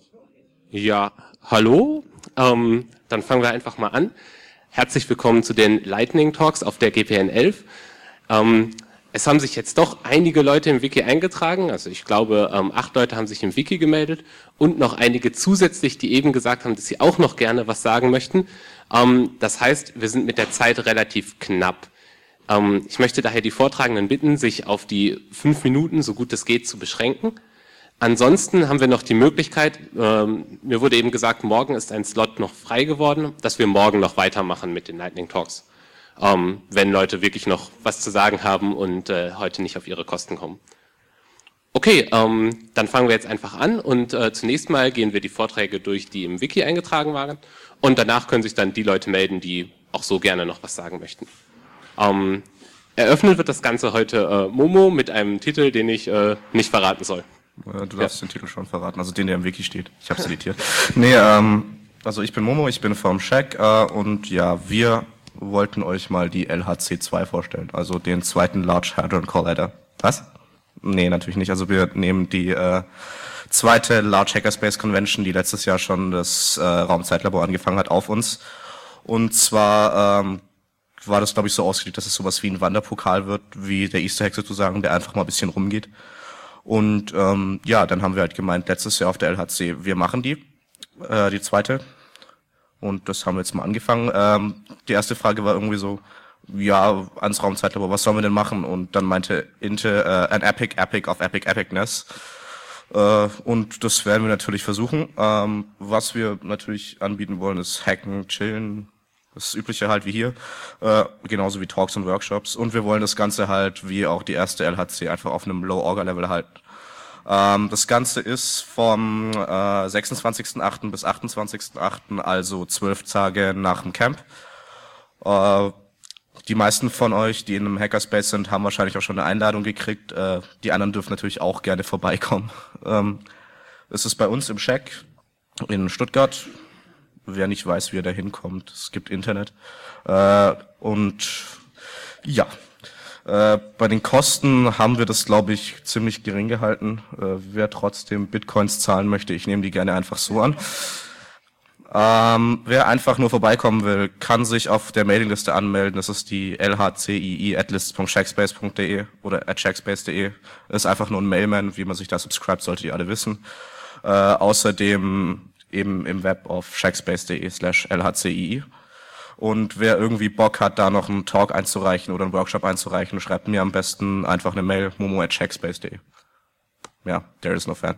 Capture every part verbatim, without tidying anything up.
Ja, hallo. Ähm, dann fangen wir einfach mal an. Herzlich willkommen zu den Lightning Talks auf der G P N elf. Ähm, es haben sich jetzt doch einige Leute im Wiki eingetragen. Also ich glaube, ähm, acht Leute haben sich im Wiki gemeldet und noch einige zusätzlich, die eben gesagt haben, dass sie auch noch gerne was sagen möchten. Ähm, das heißt, wir sind mit der Zeit relativ knapp. Ähm, ich möchte daher die Vortragenden bitten, sich auf die fünf Minuten, so gut es geht, zu beschränken. Ansonsten haben wir noch die Möglichkeit, ähm, mir wurde eben gesagt, morgen ist ein Slot noch frei geworden, dass wir morgen noch weitermachen mit den Lightning Talks, ähm, wenn Leute wirklich noch was zu sagen haben und äh, heute nicht auf ihre Kosten kommen. Okay, ähm, dann fangen wir jetzt einfach an und äh, zunächst mal gehen wir die Vorträge durch, die im Wiki eingetragen waren, und danach können sich dann die Leute melden, die auch so gerne noch was sagen möchten. Ähm, eröffnet wird das Ganze heute äh, Momo mit einem Titel, den ich äh, nicht verraten soll. Du darfst ja den Titel schon verraten, also den, der im Wiki steht. Ich habe es editiert. Nee, ähm, also ich bin Momo, ich bin vom Shack äh, und ja, wir wollten euch mal die L H C zwei vorstellen, also den zweiten Large Hadron Collider. Was? Nee, natürlich nicht. Also wir nehmen die äh, zweite Large Hackerspace Convention, die letztes Jahr schon das äh, Raumzeitlabor angefangen hat, auf uns. Und zwar ähm, war das, glaube ich, so ausgelegt, dass es sowas wie ein Wanderpokal wird, wie der Easter Hack sozusagen, der einfach mal ein bisschen rumgeht. Und ähm, ja, dann haben wir halt gemeint, letztes Jahr auf der L H C, wir machen die, äh, die zweite. Und das haben wir jetzt mal angefangen. Ähm, die erste Frage war irgendwie so, ja, ans Raumzeitlabor, was sollen wir denn machen? Und dann meinte Inte, äh, an Epic, Epic of Epic Epicness. Äh, und das werden wir natürlich versuchen. Ähm, was wir natürlich anbieten wollen, ist Hacken, Chillen, das Übliche halt wie hier, äh, genauso wie Talks und Workshops. Und wir wollen das Ganze halt, wie auch die erste L H C, einfach auf einem Low-Orga-Level halten. Ähm, das Ganze ist vom äh, sechsundzwanzigsten achten bis achtundzwanzigsten achten, also zwölf Tage nach dem Camp. Äh, die meisten von euch, die in einem Hackerspace sind, haben wahrscheinlich auch schon eine Einladung gekriegt. Äh, die anderen dürfen natürlich auch gerne vorbeikommen. Ähm, es ist bei uns im Shack in Stuttgart. Wer nicht weiß, wie er da hinkommt, es gibt Internet. Äh, und ja, äh, bei den Kosten haben wir das, glaube ich, ziemlich gering gehalten. Äh, wer trotzdem Bitcoins zahlen möchte, ich nehme die gerne einfach so an. Ähm, wer einfach nur vorbeikommen will, kann sich auf der Mailingliste anmelden. Das ist die L H C I I at list punkt shackspace punkt de oder at shackspace punkt de. Das ist einfach nur ein Mailman, wie man sich da subscribt, solltet ihr alle wissen. Äh, außerdem eben im Web auf shackspace.de slash lhcii. Und wer irgendwie Bock hat, da noch einen Talk einzureichen oder einen Workshop einzureichen, schreibt mir am besten einfach eine Mail, momo at shackspace punkt de. Ja, there is no fan.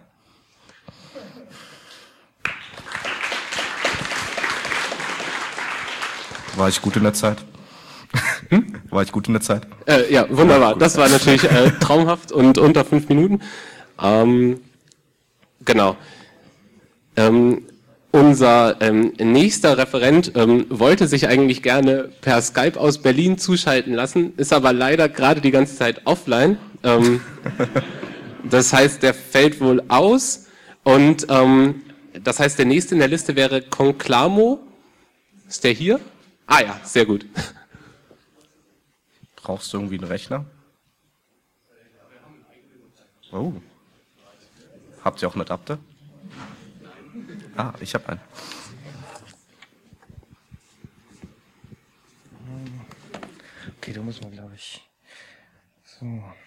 War ich gut in der Zeit? Hm? War ich gut in der Zeit? Äh, ja, wunderbar. Das war natürlich äh, traumhaft und unter fünf Minuten. Ähm, genau. Ähm, unser ähm, nächster Referent ähm, wollte sich eigentlich gerne per Skype aus Berlin zuschalten lassen, ist aber leider gerade die ganze Zeit offline. Ähm, das heißt, der fällt wohl aus. Und ähm, das heißt, der nächste in der Liste wäre Conclamo. Ist der hier? Ah ja, sehr gut. Brauchst du irgendwie einen Rechner? Oh. Habt ihr auch einen Adapter? Ah, ich habe einen. Okay, da muss man, glaube ich. So.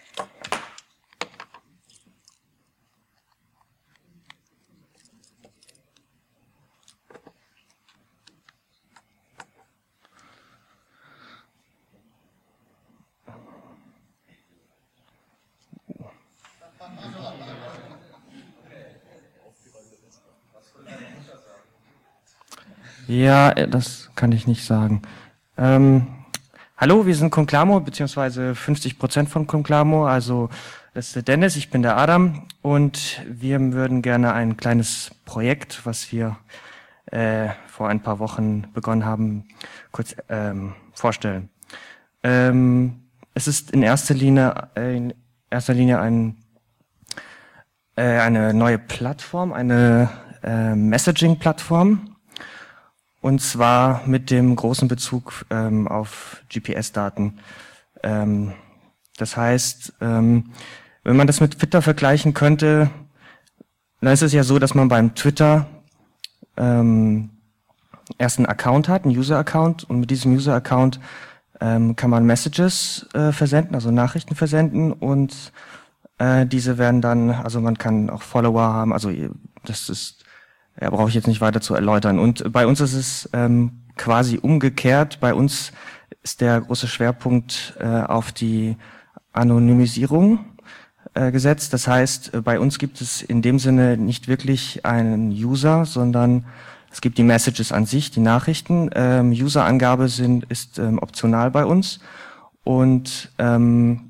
Ja, das kann ich nicht sagen. Ähm, hallo, wir sind Conclamo, beziehungsweise fünfzig Prozent von Conclamo. Also das ist der Dennis, ich bin der Adam und wir würden gerne ein kleines Projekt, was wir äh, vor ein paar Wochen begonnen haben, kurz ähm, vorstellen. Ähm, es ist in erster Linie, äh, in erster Linie ein, äh, eine neue Plattform, eine äh, Messaging-Plattform. Und zwar mit dem großen Bezug ähm, auf G P S-Daten. Ähm, das heißt, ähm, wenn man das mit Twitter vergleichen könnte, dann ist es ja so, dass man beim Twitter ähm, erst einen Account hat, einen User-Account, und mit diesem User-Account ähm, kann man Messages äh, versenden, also Nachrichten versenden, und äh, diese werden dann, also man kann auch Follower haben, also das ist, ja, brauche ich jetzt nicht weiter zu erläutern. Und bei uns ist es ähm, quasi umgekehrt. Bei uns ist der große Schwerpunkt äh, auf die Anonymisierung äh, gesetzt. Das heißt, äh, bei uns gibt es in dem Sinne nicht wirklich einen User, sondern es gibt die Messages an sich, die Nachrichten. Ähm, User-Angabe sind, ist ähm, optional bei uns. Und ähm,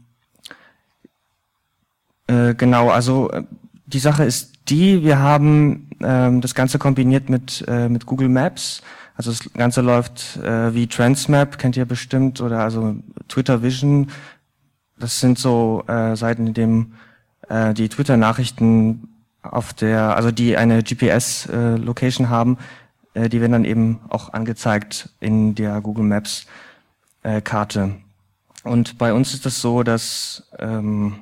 äh, genau, also äh, die Sache ist die, wir haben ähm, das Ganze kombiniert mit, äh, mit Google Maps. Also das Ganze läuft äh, wie Transmap, kennt ihr bestimmt, oder also Twitter Vision. Das sind so äh, Seiten, in denen äh, die Twitter-Nachrichten auf der, also die eine G P S-Location äh, haben, äh, die werden dann eben auch angezeigt in der Google Maps äh, Karte. Und bei uns ist das so, dass ähm,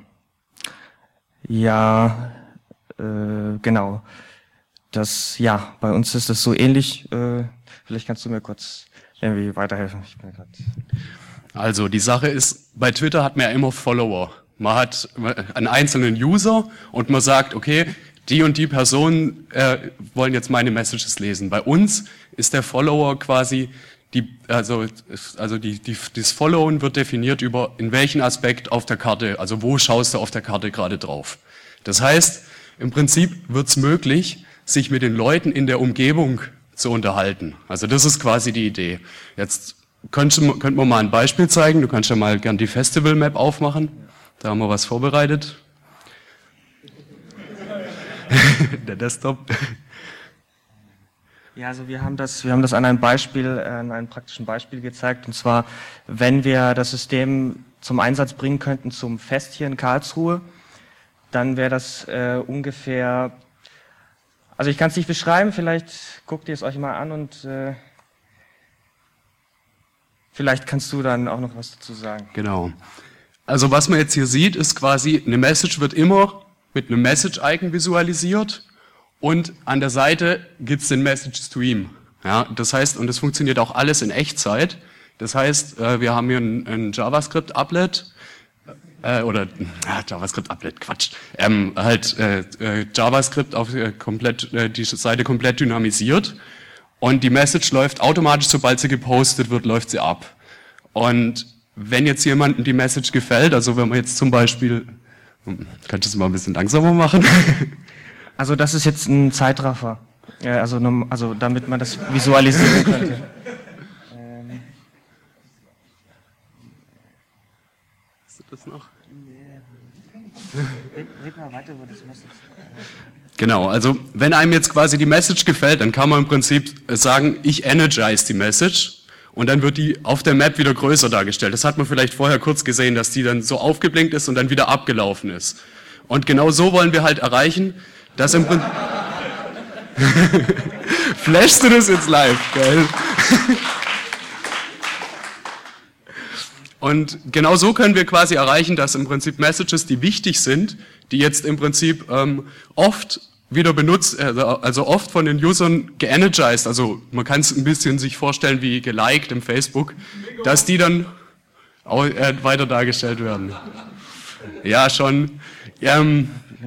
ja äh, genau, das ja bei uns ist das so ähnlich. Äh, vielleicht kannst du mir kurz irgendwie weiterhelfen. Ich bin grad Also die Sache ist, bei Twitter hat man ja immer Follower. Man hat einen einzelnen User und man sagt, okay, die und die Personen äh, wollen jetzt meine Messages lesen. Bei uns ist der Follower quasi, die, also, also die, die, das Followen wird definiert über, in welchen Aspekt auf der Karte, also wo schaust du auf der Karte gerade drauf. Das heißt, im Prinzip wird es möglich, sich mit den Leuten in der Umgebung zu unterhalten. Also das ist quasi die Idee. Jetzt könnten könnt wir mal ein Beispiel zeigen. Du kannst ja mal gern die Festival Map aufmachen. Da haben wir was vorbereitet. Der Desktop. Ja, also wir haben das, wir haben das an einem Beispiel, an einem praktischen Beispiel gezeigt. Und zwar, wenn wir das System zum Einsatz bringen könnten zum Fest hier in Karlsruhe, dann wäre das äh, ungefähr, also ich kann es nicht beschreiben, vielleicht guckt ihr es euch mal an und äh, vielleicht kannst du dann auch noch was dazu sagen. Genau. Also was man jetzt hier sieht, ist quasi, eine Message wird immer mit einem Message-Icon visualisiert und an der Seite gibt's den Message-Stream. Ja, das heißt, und das funktioniert auch alles in Echtzeit. Das heißt, wir haben hier ein, ein JavaScript-Applet, äh, oder ja, JavaScript-Applet, Quatsch, ähm, halt äh, JavaScript auf äh, komplett, äh, die Seite komplett dynamisiert und die Message läuft automatisch, sobald sie gepostet wird, läuft sie ab. Und wenn jetzt jemandem die Message gefällt, also wenn man jetzt zum Beispiel, kannst du es mal ein bisschen langsamer machen? Also das ist jetzt ein Zeitraffer, ja, also, also damit man das visualisieren könnte. ähm. Hast du das noch? Red, red mal weiter über das Message. Genau, also wenn einem jetzt quasi die Message gefällt, dann kann man im Prinzip sagen, ich energize die Message. Und dann wird die auf der Map wieder größer dargestellt. Das hat man vielleicht vorher kurz gesehen, dass die dann so aufgeblinkt ist und dann wieder abgelaufen ist. Und genau so wollen wir halt erreichen, dass im Prinzip... Flashst du das jetzt live, geil. Und genau so können wir quasi erreichen, dass im Prinzip Messages, die wichtig sind, die jetzt im Prinzip ähm, oft wieder benutzt, also oft von den Usern geenergized, also man kann es ein bisschen sich vorstellen wie geliked im Facebook, dass die dann auch, äh, weiter dargestellt werden. Ja, schon. Ähm,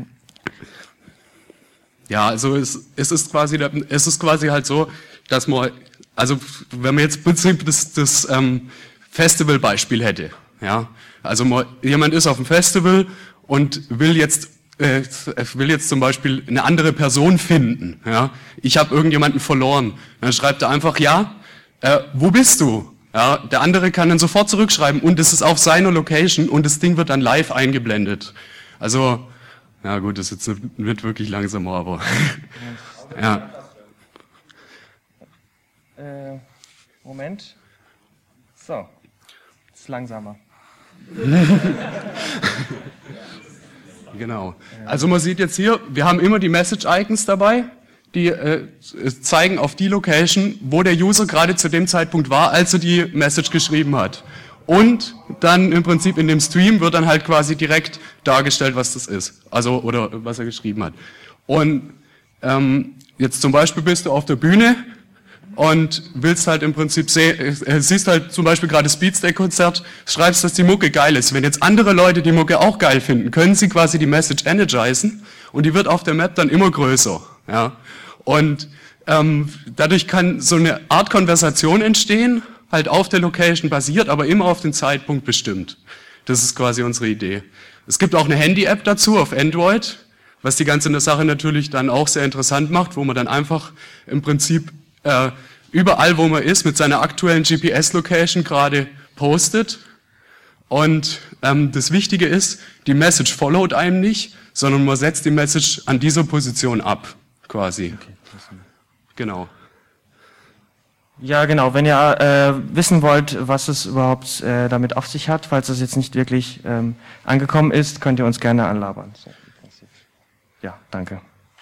ja, also es, es ist quasi, es ist quasi halt so, dass man, also wenn man jetzt im Prinzip das, das ähm, Festival-Beispiel hätte, ja, also man, jemand ist auf dem Festival und will jetzt äh, will jetzt zum Beispiel eine andere Person finden, ja, ich habe irgendjemanden verloren, dann schreibt er einfach, ja, äh, wo bist du? Ja, der andere kann dann sofort zurückschreiben und es ist auf seiner Location und das Ding wird dann live eingeblendet. Also, ja gut, das ist jetzt nicht wirklich langsamer, aber ja. Äh, Moment. So, ist langsamer. Genau. Also man sieht jetzt hier, wir haben immer die Message-Icons dabei, die äh, zeigen auf die Location, wo der User gerade zu dem Zeitpunkt war, als er die Message geschrieben hat. Und dann im Prinzip in dem Stream wird dann halt quasi direkt dargestellt, was das ist. Also, oder was er geschrieben hat. Und ähm, jetzt zum Beispiel bist du auf der Bühne und willst halt im Prinzip sehen, äh, siehst halt zum Beispiel gerade das Beatsteak-Konzert, schreibst, dass die Mucke geil ist. Wenn jetzt andere Leute die Mucke auch geil finden, können sie quasi die Message energisen und die wird auf der Map dann immer größer. Ja? Und ähm, dadurch kann so eine Art Konversation entstehen, halt auf der Location basiert, aber immer auf den Zeitpunkt bestimmt. Das ist quasi unsere Idee. Es gibt auch eine Handy-App dazu auf Android, was die ganze Sache natürlich dann auch sehr interessant macht, wo man dann einfach im Prinzip äh, überall, wo man ist, mit seiner aktuellen G P S-Location gerade postet. Und ähm, das Wichtige ist, die Message followt einem nicht, sondern man setzt die Message an dieser Position ab, quasi. Okay, genau. Ja, genau. Wenn ihr äh, wissen wollt, was es überhaupt äh, damit auf sich hat, falls es jetzt nicht wirklich ähm, angekommen ist, könnt ihr uns gerne anlabern. So, im Prinzip. Ja, danke.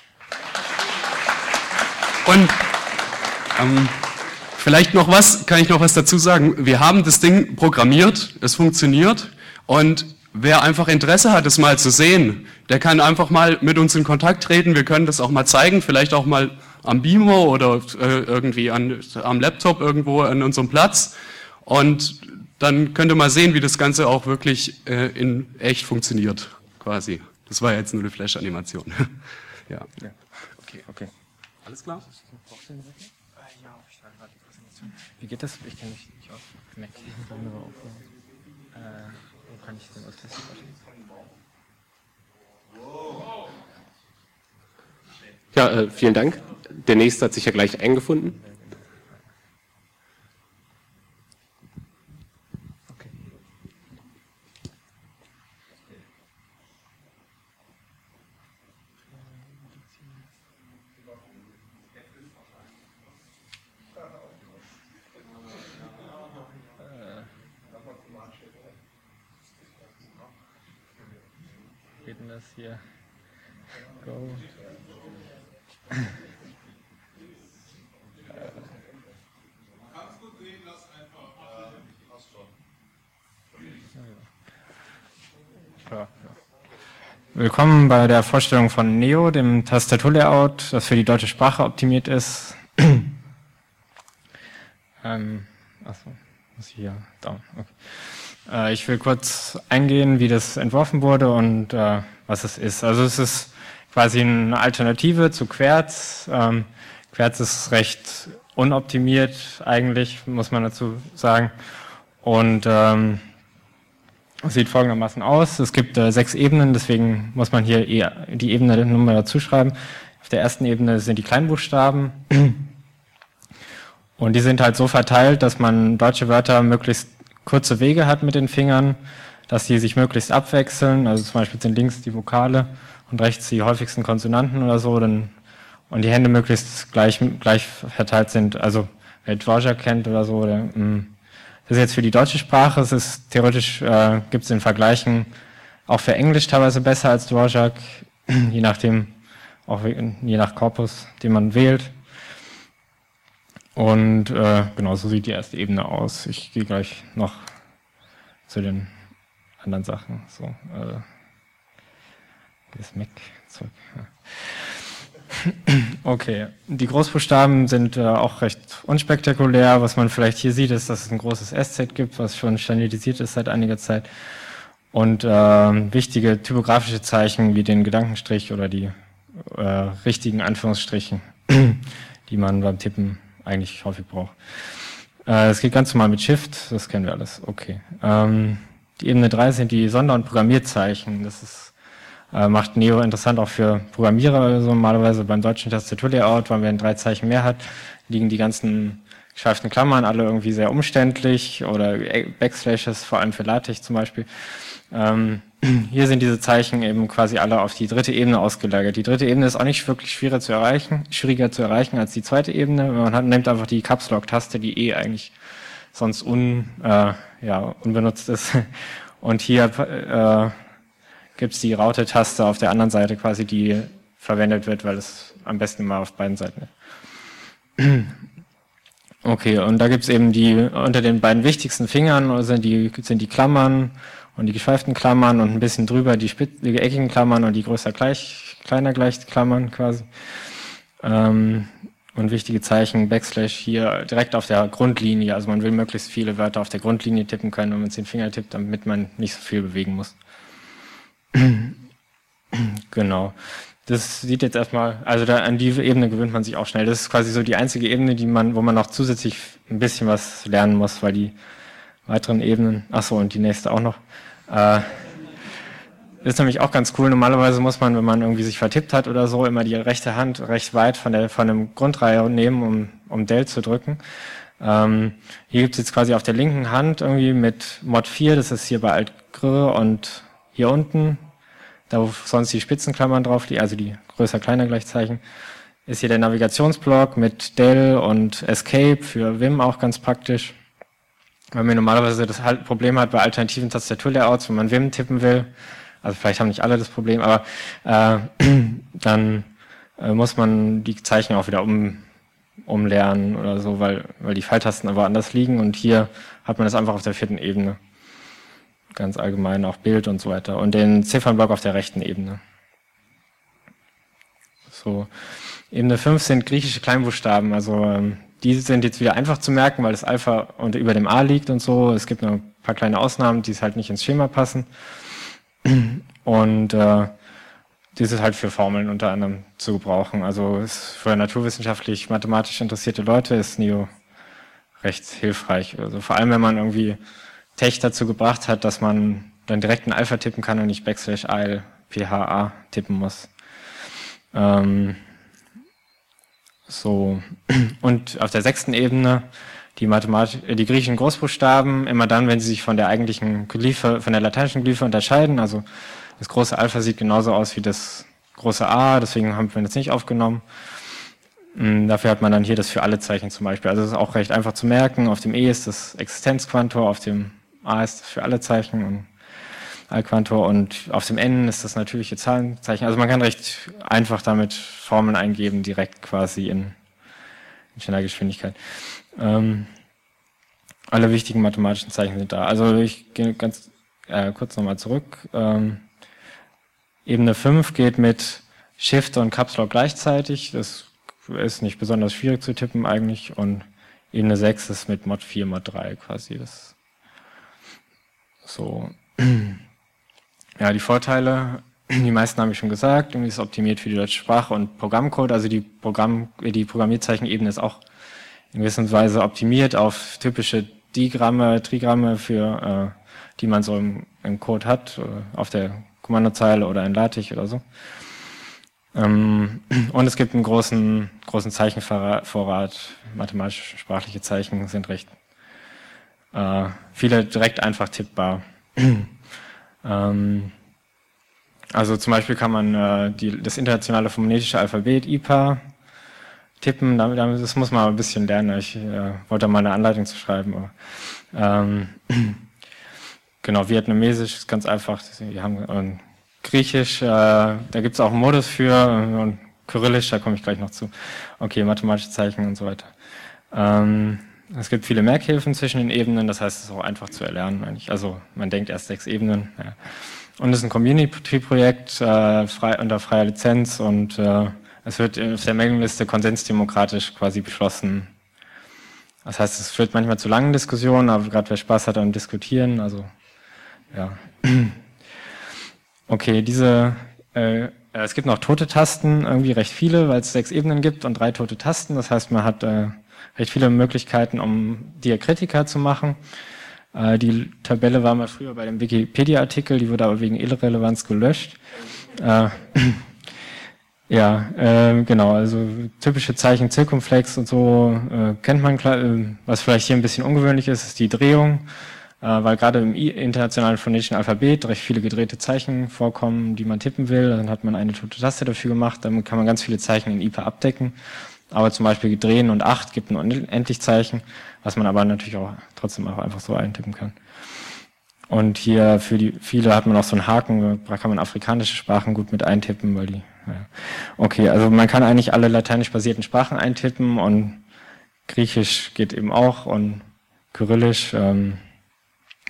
Und ähm, vielleicht noch was, kann ich noch was dazu sagen. Wir haben das Ding programmiert, es funktioniert und wer einfach Interesse hat, es mal zu sehen, der kann einfach mal mit uns in Kontakt treten. Wir können das auch mal zeigen, vielleicht auch mal am Beamer oder äh, irgendwie an, am Laptop irgendwo an unserem Platz. Und dann könnt ihr mal sehen, wie das Ganze auch wirklich äh, in echt funktioniert, quasi. Das war ja jetzt nur eine Flash-Animation. Ja. Ja. Okay, okay. Alles klar? Wie geht das? Ich kenne mich nicht aus. Mac. Äh, wo kann ich denn was testen? Ja, äh, vielen Dank. Der nächste hat sich ja gleich eingefunden. Okay. Geht denn das hier? Go. Willkommen bei der Vorstellung von Neo, dem Tastaturlayout, das für die deutsche Sprache optimiert ist. ähm, achso, muss ich hier down. Okay. Äh, ich will kurz eingehen, wie das entworfen wurde und äh, was es ist. Also es ist quasi eine Alternative zu Querz. Ähm, Querz ist recht unoptimiert eigentlich, muss man dazu sagen. Und ähm, sieht folgendermaßen aus. Es gibt äh, sechs Ebenen, deswegen muss man hier eher die Ebene-Nummer dazu schreiben. Auf der ersten Ebene sind die Kleinbuchstaben. Und die sind halt so verteilt, dass man deutsche Wörter möglichst kurze Wege hat mit den Fingern, dass die sich möglichst abwechseln. Also zum Beispiel sind links die Vokale und rechts die häufigsten Konsonanten oder so. Dann, und die Hände möglichst gleich, gleich verteilt sind. Also wer Dvorak kennt oder so, der, mh, das ist jetzt für die deutsche Sprache, es ist theoretisch, äh, gibt es in Vergleichen auch für Englisch teilweise besser als Dvorak, je nachdem, auch je nach Korpus, den man wählt. Und äh, genau, so sieht die erste Ebene aus. Ich gehe gleich noch zu den anderen Sachen. So, äh, das Mac zurück. Ja. Okay, die Großbuchstaben sind äh, auch recht unspektakulär. Was man vielleicht hier sieht, ist, dass es ein großes S Z gibt, was schon standardisiert ist seit einiger Zeit. Und äh, wichtige typografische Zeichen wie den Gedankenstrich oder die äh, richtigen Anführungsstrichen, die man beim Tippen eigentlich häufig braucht. Äh, es geht ganz normal mit Shift, das kennen wir alles. Okay. Ähm, die Ebene drei sind die Sonder- und Programmierzeichen. Das ist macht Neo interessant auch für Programmierer. Also normalerweise beim deutschen Tastaturlayout, weil man drei Zeichen mehr hat, liegen die ganzen geschweiften Klammern alle irgendwie sehr umständlich oder Backslashes, vor allem für LaTeX zum Beispiel. Ähm, hier sind diese Zeichen eben quasi alle auf die dritte Ebene ausgelagert. Die dritte Ebene ist auch nicht wirklich schwieriger zu erreichen, schwieriger zu erreichen als die zweite Ebene. Man hat, nimmt einfach die Caps Lock Taste, die eh eigentlich sonst un, äh, ja, unbenutzt ist. Und hier äh, gibt es die Raute-Taste auf der anderen Seite quasi, die verwendet wird, weil es am besten immer auf beiden Seiten ist. Okay, und da gibt es eben die, unter den beiden wichtigsten Fingern sind die, sind die Klammern und die geschweiften Klammern und ein bisschen drüber die, spitz, die eckigen Klammern und die größer gleich, kleiner gleich Klammern quasi. Ähm, und wichtige Zeichen, Backslash hier direkt auf der Grundlinie. Also man will möglichst viele Wörter auf der Grundlinie tippen können, wenn man den Finger tippt, damit man nicht so viel bewegen muss. Genau. Das sieht jetzt erstmal, also da, an diese Ebene gewöhnt man sich auch schnell. Das ist quasi so die einzige Ebene, die man, wo man noch zusätzlich ein bisschen was lernen muss, weil die weiteren Ebenen, ach so, und die nächste auch noch. Äh, ist nämlich auch ganz cool. Normalerweise muss man, wenn man irgendwie sich vertippt hat oder so, immer die rechte Hand recht weit von der von dem Grundreihe nehmen, um um Del zu drücken. Ähm, hier gibt es jetzt quasi auf der linken Hand irgendwie mit Mod vier, das ist hier bei Alt Gr und hier unten, da wo sonst die Spitzenklammern drauf liegen, also die größer-kleiner Gleichzeichen, ist hier der Navigationsblock mit Del und Escape für Vim auch ganz praktisch. Weil man normalerweise das Problem hat bei alternativen Tastaturlayouts, wenn man Vim tippen will, also vielleicht haben nicht alle das Problem, aber äh, dann äh, muss man die Zeichen auch wieder um, umlernen oder so, weil, weil die Pfeiltasten aber anders liegen und hier hat man das einfach auf der vierten Ebene. Ganz allgemein auch Bild und so weiter. Und den Ziffernblock auf der rechten Ebene. So. Ebene fünf sind griechische Kleinbuchstaben, also ähm, die sind jetzt wieder einfach zu merken, weil das Alpha unter über dem A liegt und so. Es gibt noch ein paar kleine Ausnahmen, die es halt nicht ins Schema passen. Und äh, das ist halt für Formeln unter anderem zu gebrauchen. Also ist für naturwissenschaftlich, mathematisch interessierte Leute ist Neo recht hilfreich. Also vor allem, wenn man irgendwie Tech dazu gebracht hat, dass man dann direkt ein Alpha tippen kann und nicht Backslash I L P H A tippen muss. Ähm, so. Und auf der sechsten Ebene die Mathematik, die griechischen Großbuchstaben, immer dann, wenn sie sich von der eigentlichen Glyphe, von der lateinischen Glyphe unterscheiden. Also das große Alpha sieht genauso aus wie das große A, deswegen haben wir das nicht aufgenommen. Dafür hat man dann hier das für alle Zeichen zum Beispiel. Also das ist auch recht einfach zu merken. Auf dem E ist das Existenzquantor, auf dem A ist das für alle Zeichen und Allquantor und auf dem N ist das natürliche Zahlenzeichen. Also man kann recht einfach damit Formeln eingeben, direkt quasi in, in schneller Geschwindigkeit. Ähm, alle wichtigen mathematischen Zeichen sind da. Also ich gehe ganz äh, kurz nochmal zurück. Ähm, Ebene fünf geht mit Shift und Caps Lock gleichzeitig. Das ist nicht besonders schwierig zu tippen eigentlich. Und Ebene sechs ist mit Mod vier, Mod drei quasi. Das so. Ja, die Vorteile, die meisten habe ich schon gesagt. Irgendwie ist es optimiert für die deutsche Sprache und Programmcode. Also die Programm, die Programmierzeichenebene ist auch in gewisser Weise optimiert auf typische Digramme, Trigramme, für, äh, die man so im, im Code hat, äh, auf der Kommandozeile oder in LaTeX oder so. Ähm, und es gibt einen großen, großen Zeichenvorrat. Mathematische, sprachliche Zeichen sind recht äh, viele direkt einfach tippbar. ähm, also zum Beispiel kann man äh, die, das internationale phonetische Alphabet I P A tippen, damit, damit, das muss man aber ein bisschen lernen. Ich äh, wollte mal eine Anleitung zu schreiben. Aber, ähm, genau, Vietnamesisch ist ganz einfach. Wir haben und Griechisch, äh, da gibt es auch einen Modus für und Kyrillisch, da komme ich gleich noch zu. Okay, mathematische Zeichen und so weiter. Ähm, es gibt viele Merkhilfen zwischen den Ebenen, das heißt, es ist auch einfach zu erlernen eigentlich. Also man denkt erst sechs Ebenen. Ja. Und es ist ein Community-Projekt äh, frei, unter freier Lizenz und äh, es wird auf der Mailingliste konsensdemokratisch quasi beschlossen. Das heißt, es führt manchmal zu langen Diskussionen, aber gerade wer Spaß hat am Diskutieren, also ja. Okay, diese, äh, es gibt noch tote Tasten, irgendwie recht viele, weil es sechs Ebenen gibt und drei tote Tasten. Das heißt, man hat äh, recht viele Möglichkeiten, um Diakritika zu machen. Äh, die Tabelle war mal früher bei dem Wikipedia-Artikel, die wurde aber wegen Irrelevanz gelöscht. Äh, Ja, äh, genau, also typische Zeichen, Zirkumflex und so äh, kennt man, klar, äh, was vielleicht hier ein bisschen ungewöhnlich ist, ist die Drehung, äh, weil gerade im internationalen phonetischen Alphabet recht viele gedrehte Zeichen vorkommen, die man tippen will. Dann hat man eine tote Taste dafür gemacht, damit kann man ganz viele Zeichen in I P A abdecken. Aber zum Beispiel drehen und acht gibt ein Unendlichzeichen, was man aber natürlich auch trotzdem auch einfach so eintippen kann. Und hier für die viele hat man auch so einen Haken, da kann man afrikanische Sprachen gut mit eintippen, weil die ja. Okay, also man kann eigentlich alle lateinisch basierten Sprachen eintippen und Griechisch geht eben auch und Kyrillisch. Ähm,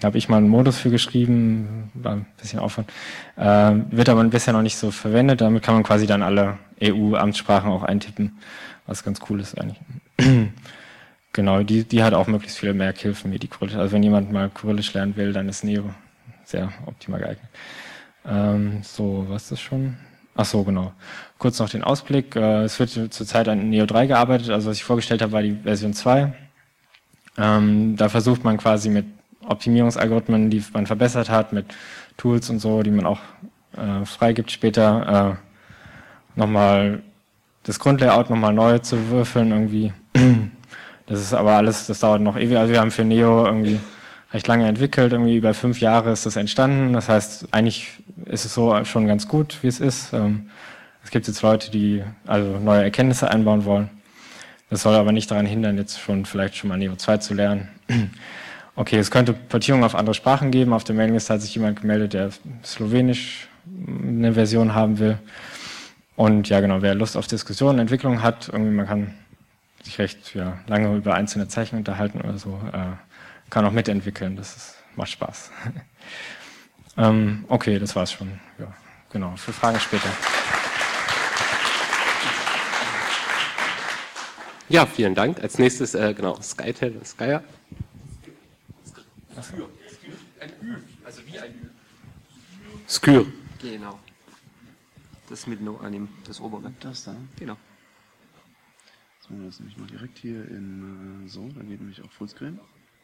Da habe ich mal einen Modus für geschrieben, war ein bisschen Aufwand. Äh, wird aber bisher noch nicht so verwendet. Damit kann man quasi dann alle E U-Amtssprachen auch eintippen, was ganz cool ist eigentlich. Genau, die, die hat auch möglichst viele Merkhilfen wie die Kyrillisch. Also wenn jemand mal Kyrillisch lernen will, dann ist Neo sehr optimal geeignet. Ähm, so, was ist das schon? Ach so, genau. Kurz noch den Ausblick. Äh, es wird zurzeit an Neo drei gearbeitet. Also was ich vorgestellt habe, war die Version zwei. Ähm, da versucht man quasi mit Optimierungsalgorithmen, die man verbessert hat, mit Tools und so, die man auch äh, freigibt später, äh, nochmal das Grundlayout nochmal neu zu würfeln irgendwie. Das ist aber alles, das dauert noch ewig. Also wir haben für Neo irgendwie recht lange entwickelt, irgendwie über fünf Jahre ist das entstanden. Das heißt, eigentlich ist es so schon ganz gut, wie es ist. Ähm, es gibt jetzt Leute, die also neue Erkenntnisse einbauen wollen. Das soll aber nicht daran hindern, jetzt schon vielleicht schon mal Neo zwei zu lernen. Okay, es könnte Portierungen auf andere Sprachen geben. Auf der Mailingliste hat sich jemand gemeldet, der Slowenisch eine Version haben will. Und ja, genau, wer Lust auf Diskussionen, Entwicklung hat, irgendwie man kann sich recht ja, lange über einzelne Zeichen unterhalten oder so, äh, kann auch mitentwickeln. Das ist, macht Spaß. ähm, okay, das war's schon. Ja, genau. Für Fragen später. Ja, vielen Dank. Als nächstes, äh, genau, Skytel und Skyer. Ein Ü, also wie ein Ü. Skyr. Genau. Das mit No Anim, das obere. Das da? Genau. So, das nehme ich mal direkt hier in, äh, so, da geht nämlich auch Fullscreen.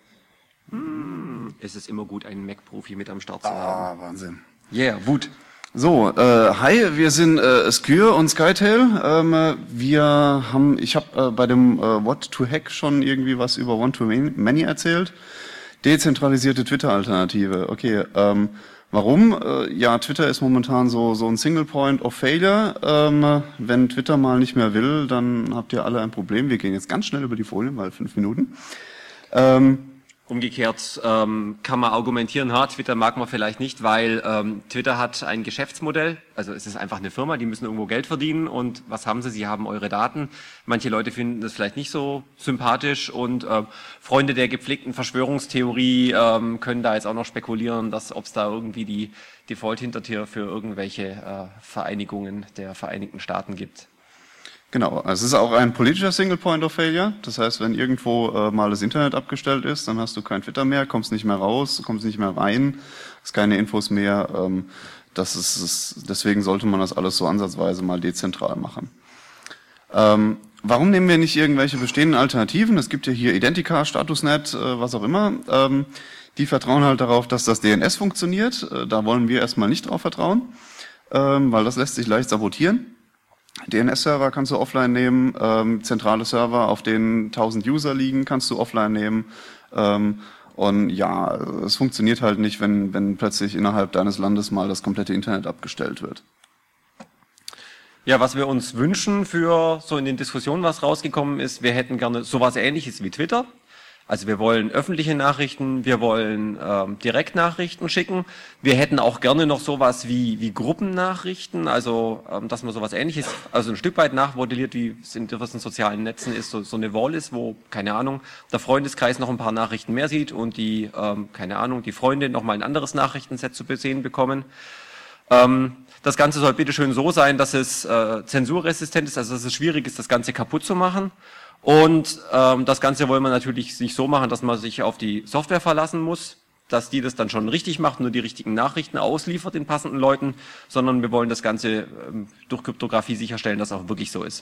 Mm, es ist immer gut, einen Mac-Profi mit am Start zu haben. Ah, Wahnsinn. Yeah, Wut. So, äh, hi, wir sind äh, Skyr und Skytail. Ähm, wir haben, ich habe äh, bei dem äh, What to Hack schon irgendwie was über One-to-Many erzählt. Dezentralisierte Twitter-Alternative. Okay, ähm, warum? Äh, ja, Twitter ist momentan so so ein Single Point of Failure. Ähm, wenn Twitter mal nicht mehr will, dann habt ihr alle ein Problem. Wir gehen jetzt ganz schnell über die Folien, weil fünf Minuten. Ähm, Umgekehrt ähm, kann man argumentieren, ha, Twitter mag man vielleicht nicht, weil ähm, Twitter hat ein Geschäftsmodell, also es ist einfach eine Firma, die müssen irgendwo Geld verdienen und was haben sie? Sie haben eure Daten. Manche Leute finden das vielleicht nicht so sympathisch und äh, Freunde der gepflegten Verschwörungstheorie ähm, können da jetzt auch noch spekulieren, dass ob es da irgendwie die Default-Hintertür für irgendwelche äh, Vereinigungen der Vereinigten Staaten gibt. Genau, also es ist auch ein politischer Single Point of Failure. Das heißt, wenn irgendwo äh, mal das Internet abgestellt ist, dann hast du kein Twitter mehr, kommst nicht mehr raus, kommst nicht mehr rein, hast keine Infos mehr. Ähm, das ist, ist, deswegen sollte man das alles so ansatzweise mal dezentral machen. Ähm, warum nehmen wir nicht irgendwelche bestehenden Alternativen? Es gibt ja hier Identica, Statusnet, äh, was auch immer. Ähm, die vertrauen halt darauf, dass das D N S funktioniert. Äh, da wollen wir erstmal nicht drauf vertrauen, ähm, weil das lässt sich leicht sabotieren. D N S-Server kannst du offline nehmen, ähm, zentrale Server, auf denen tausend User liegen, kannst du offline nehmen. Ähm, und ja, es funktioniert halt nicht, wenn, wenn plötzlich innerhalb deines Landes mal das komplette Internet abgestellt wird. Ja, was wir uns wünschen für so in den Diskussionen, was rausgekommen ist, wir hätten gerne sowas Ähnliches wie Twitter. Also wir wollen öffentliche Nachrichten, wir wollen ähm, Direktnachrichten schicken. Wir hätten auch gerne noch sowas wie wie Gruppennachrichten, also ähm, dass man sowas Ähnliches, also ein Stück weit nachmodelliert, wie es in diversen sozialen Netzen ist, so, so eine Wall ist, wo, keine Ahnung, der Freundeskreis noch ein paar Nachrichten mehr sieht und die, ähm, keine Ahnung, die Freunde noch mal ein anderes Nachrichtenset zu sehen bekommen. Ähm, das Ganze soll bitte schön so sein, dass es äh, zensurresistent ist, also dass es schwierig ist, das Ganze kaputt zu machen. Und ähm, das Ganze wollen wir natürlich nicht so machen, dass man sich auf die Software verlassen muss, dass die das dann schon richtig macht, nur die richtigen Nachrichten ausliefert den passenden Leuten, sondern wir wollen das Ganze ähm, durch Kryptographie sicherstellen, dass auch wirklich so ist.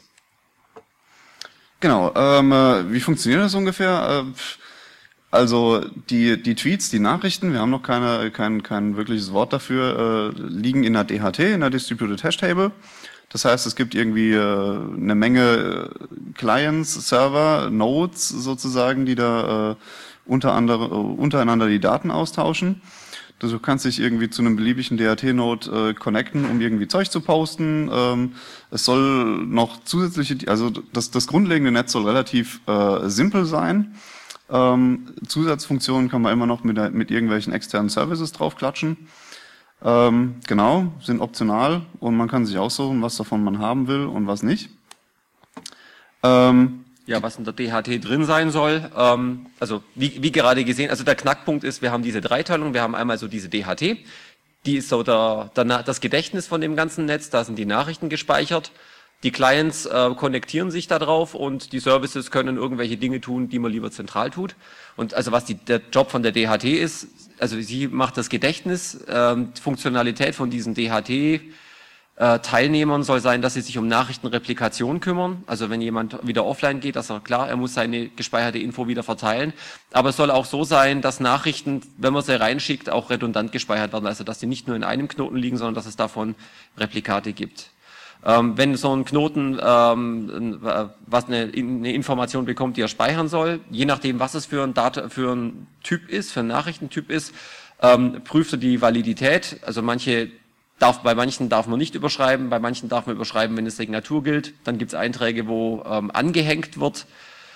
Genau, ähm, äh, wie funktioniert das ungefähr? Äh, also die die Tweets, die Nachrichten, wir haben noch keine kein kein wirkliches Wort dafür, äh, liegen in der D H T, in der Distributed Hash Table. Das heißt, es gibt irgendwie äh, eine Menge äh, Clients, Server, Nodes sozusagen, die da äh, unter andere, äh, untereinander die Daten austauschen. Du kannst dich irgendwie zu einem beliebigen D H T-Node äh, connecten, um irgendwie Zeug zu posten. Ähm, es soll noch zusätzliche, also das, das grundlegende Netz soll relativ äh, simpel sein. Ähm, Zusatzfunktionen kann man immer noch mit, mit irgendwelchen externen Services draufklatschen. Ähm, genau, sind optional und man kann sich aussuchen, was davon man haben will und was nicht. Ähm, Ja, was in der D H T drin sein soll, ähm, also wie, wie gerade gesehen, also der Knackpunkt ist, wir haben diese Dreiteilung, wir haben einmal so diese D H T, die ist so der, der, das Gedächtnis von dem ganzen Netz, da sind die Nachrichten gespeichert, die Clients äh, konnektieren sich da drauf und die Services können irgendwelche Dinge tun, die man lieber zentral tut. Und also was die, der Job von der D H T ist, also sie macht das Gedächtnis, ähm, die Funktionalität von diesen D H T Äh, Teilnehmern soll sein, dass sie sich um Nachrichtenreplikation kümmern. Also wenn jemand wieder offline geht, dass er klar, er muss seine gespeicherte Info wieder verteilen. Aber es soll auch so sein, dass Nachrichten, wenn man sie reinschickт, auch redundant gespeichert werden. Also dass sie nicht nur in einem Knoten liegen, sondern dass es davon Replikate gibt. Ähm, wenn so ein Knoten ähm, was eine, eine Information bekommt, die er speichern soll, je nachdem, was es für ein Data, für ein Typ ist, für ein Nachrichtentyp ist, ähm, prüft er die Validität. Also manche Darf, bei manchen darf man nicht überschreiben, bei manchen darf man überschreiben, wenn es Signatur gilt. Dann gibt es Einträge, wo ähm, angehängt wird.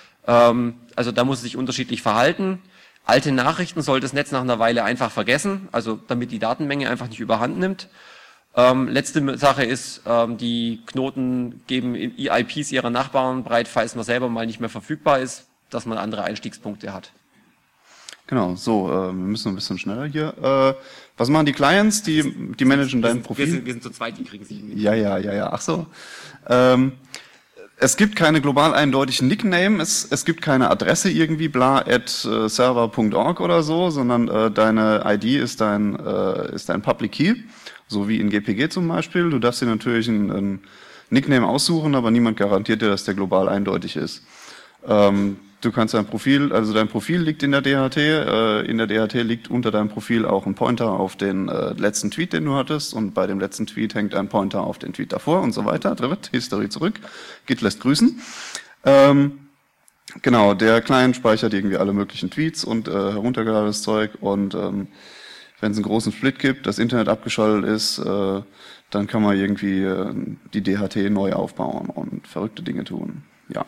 Ähm, also da muss es sich unterschiedlich verhalten. Alte Nachrichten soll das Netz nach einer Weile einfach vergessen, also damit die Datenmenge einfach nicht überhand nimmt. Ähm, letzte Sache ist, ähm, die Knoten geben I Ps ihrer Nachbarn breit, falls man selber mal nicht mehr verfügbar ist, dass man andere Einstiegspunkte hat. Genau, so, äh, wir müssen ein bisschen schneller hier. Äh, was machen die Clients? Die, die managen dein Profil? Wir sind, wir sind zu zweit, die kriegen sich nicht. Ja, ja, ja, ja, ach so. Ähm, es gibt keine global eindeutigen Nickname, es, es gibt keine Adresse irgendwie, bla, at server punkt org oder so, sondern äh, deine I D ist dein, äh, ist dein Public Key, so wie in G P G zum Beispiel. Du darfst dir natürlich einen, einen Nickname aussuchen, aber niemand garantiert dir, dass der global eindeutig ist. Ähm, Du kannst dein Profil, also dein Profil liegt in der D H T, äh, in der D H T liegt unter deinem Profil auch ein Pointer auf den äh, letzten Tweet, den du hattest, und bei dem letzten Tweet hängt ein Pointer auf den Tweet davor und so weiter. Dritt, History zurück, Git lässt grüßen. Ähm, genau, der Client speichert irgendwie alle möglichen Tweets und äh, heruntergeladenes Zeug, und ähm, wenn es einen großen Split gibt, das Internet abgeschaltet ist, äh, dann kann man irgendwie äh, die D H T neu aufbauen und verrückte Dinge tun. Ja,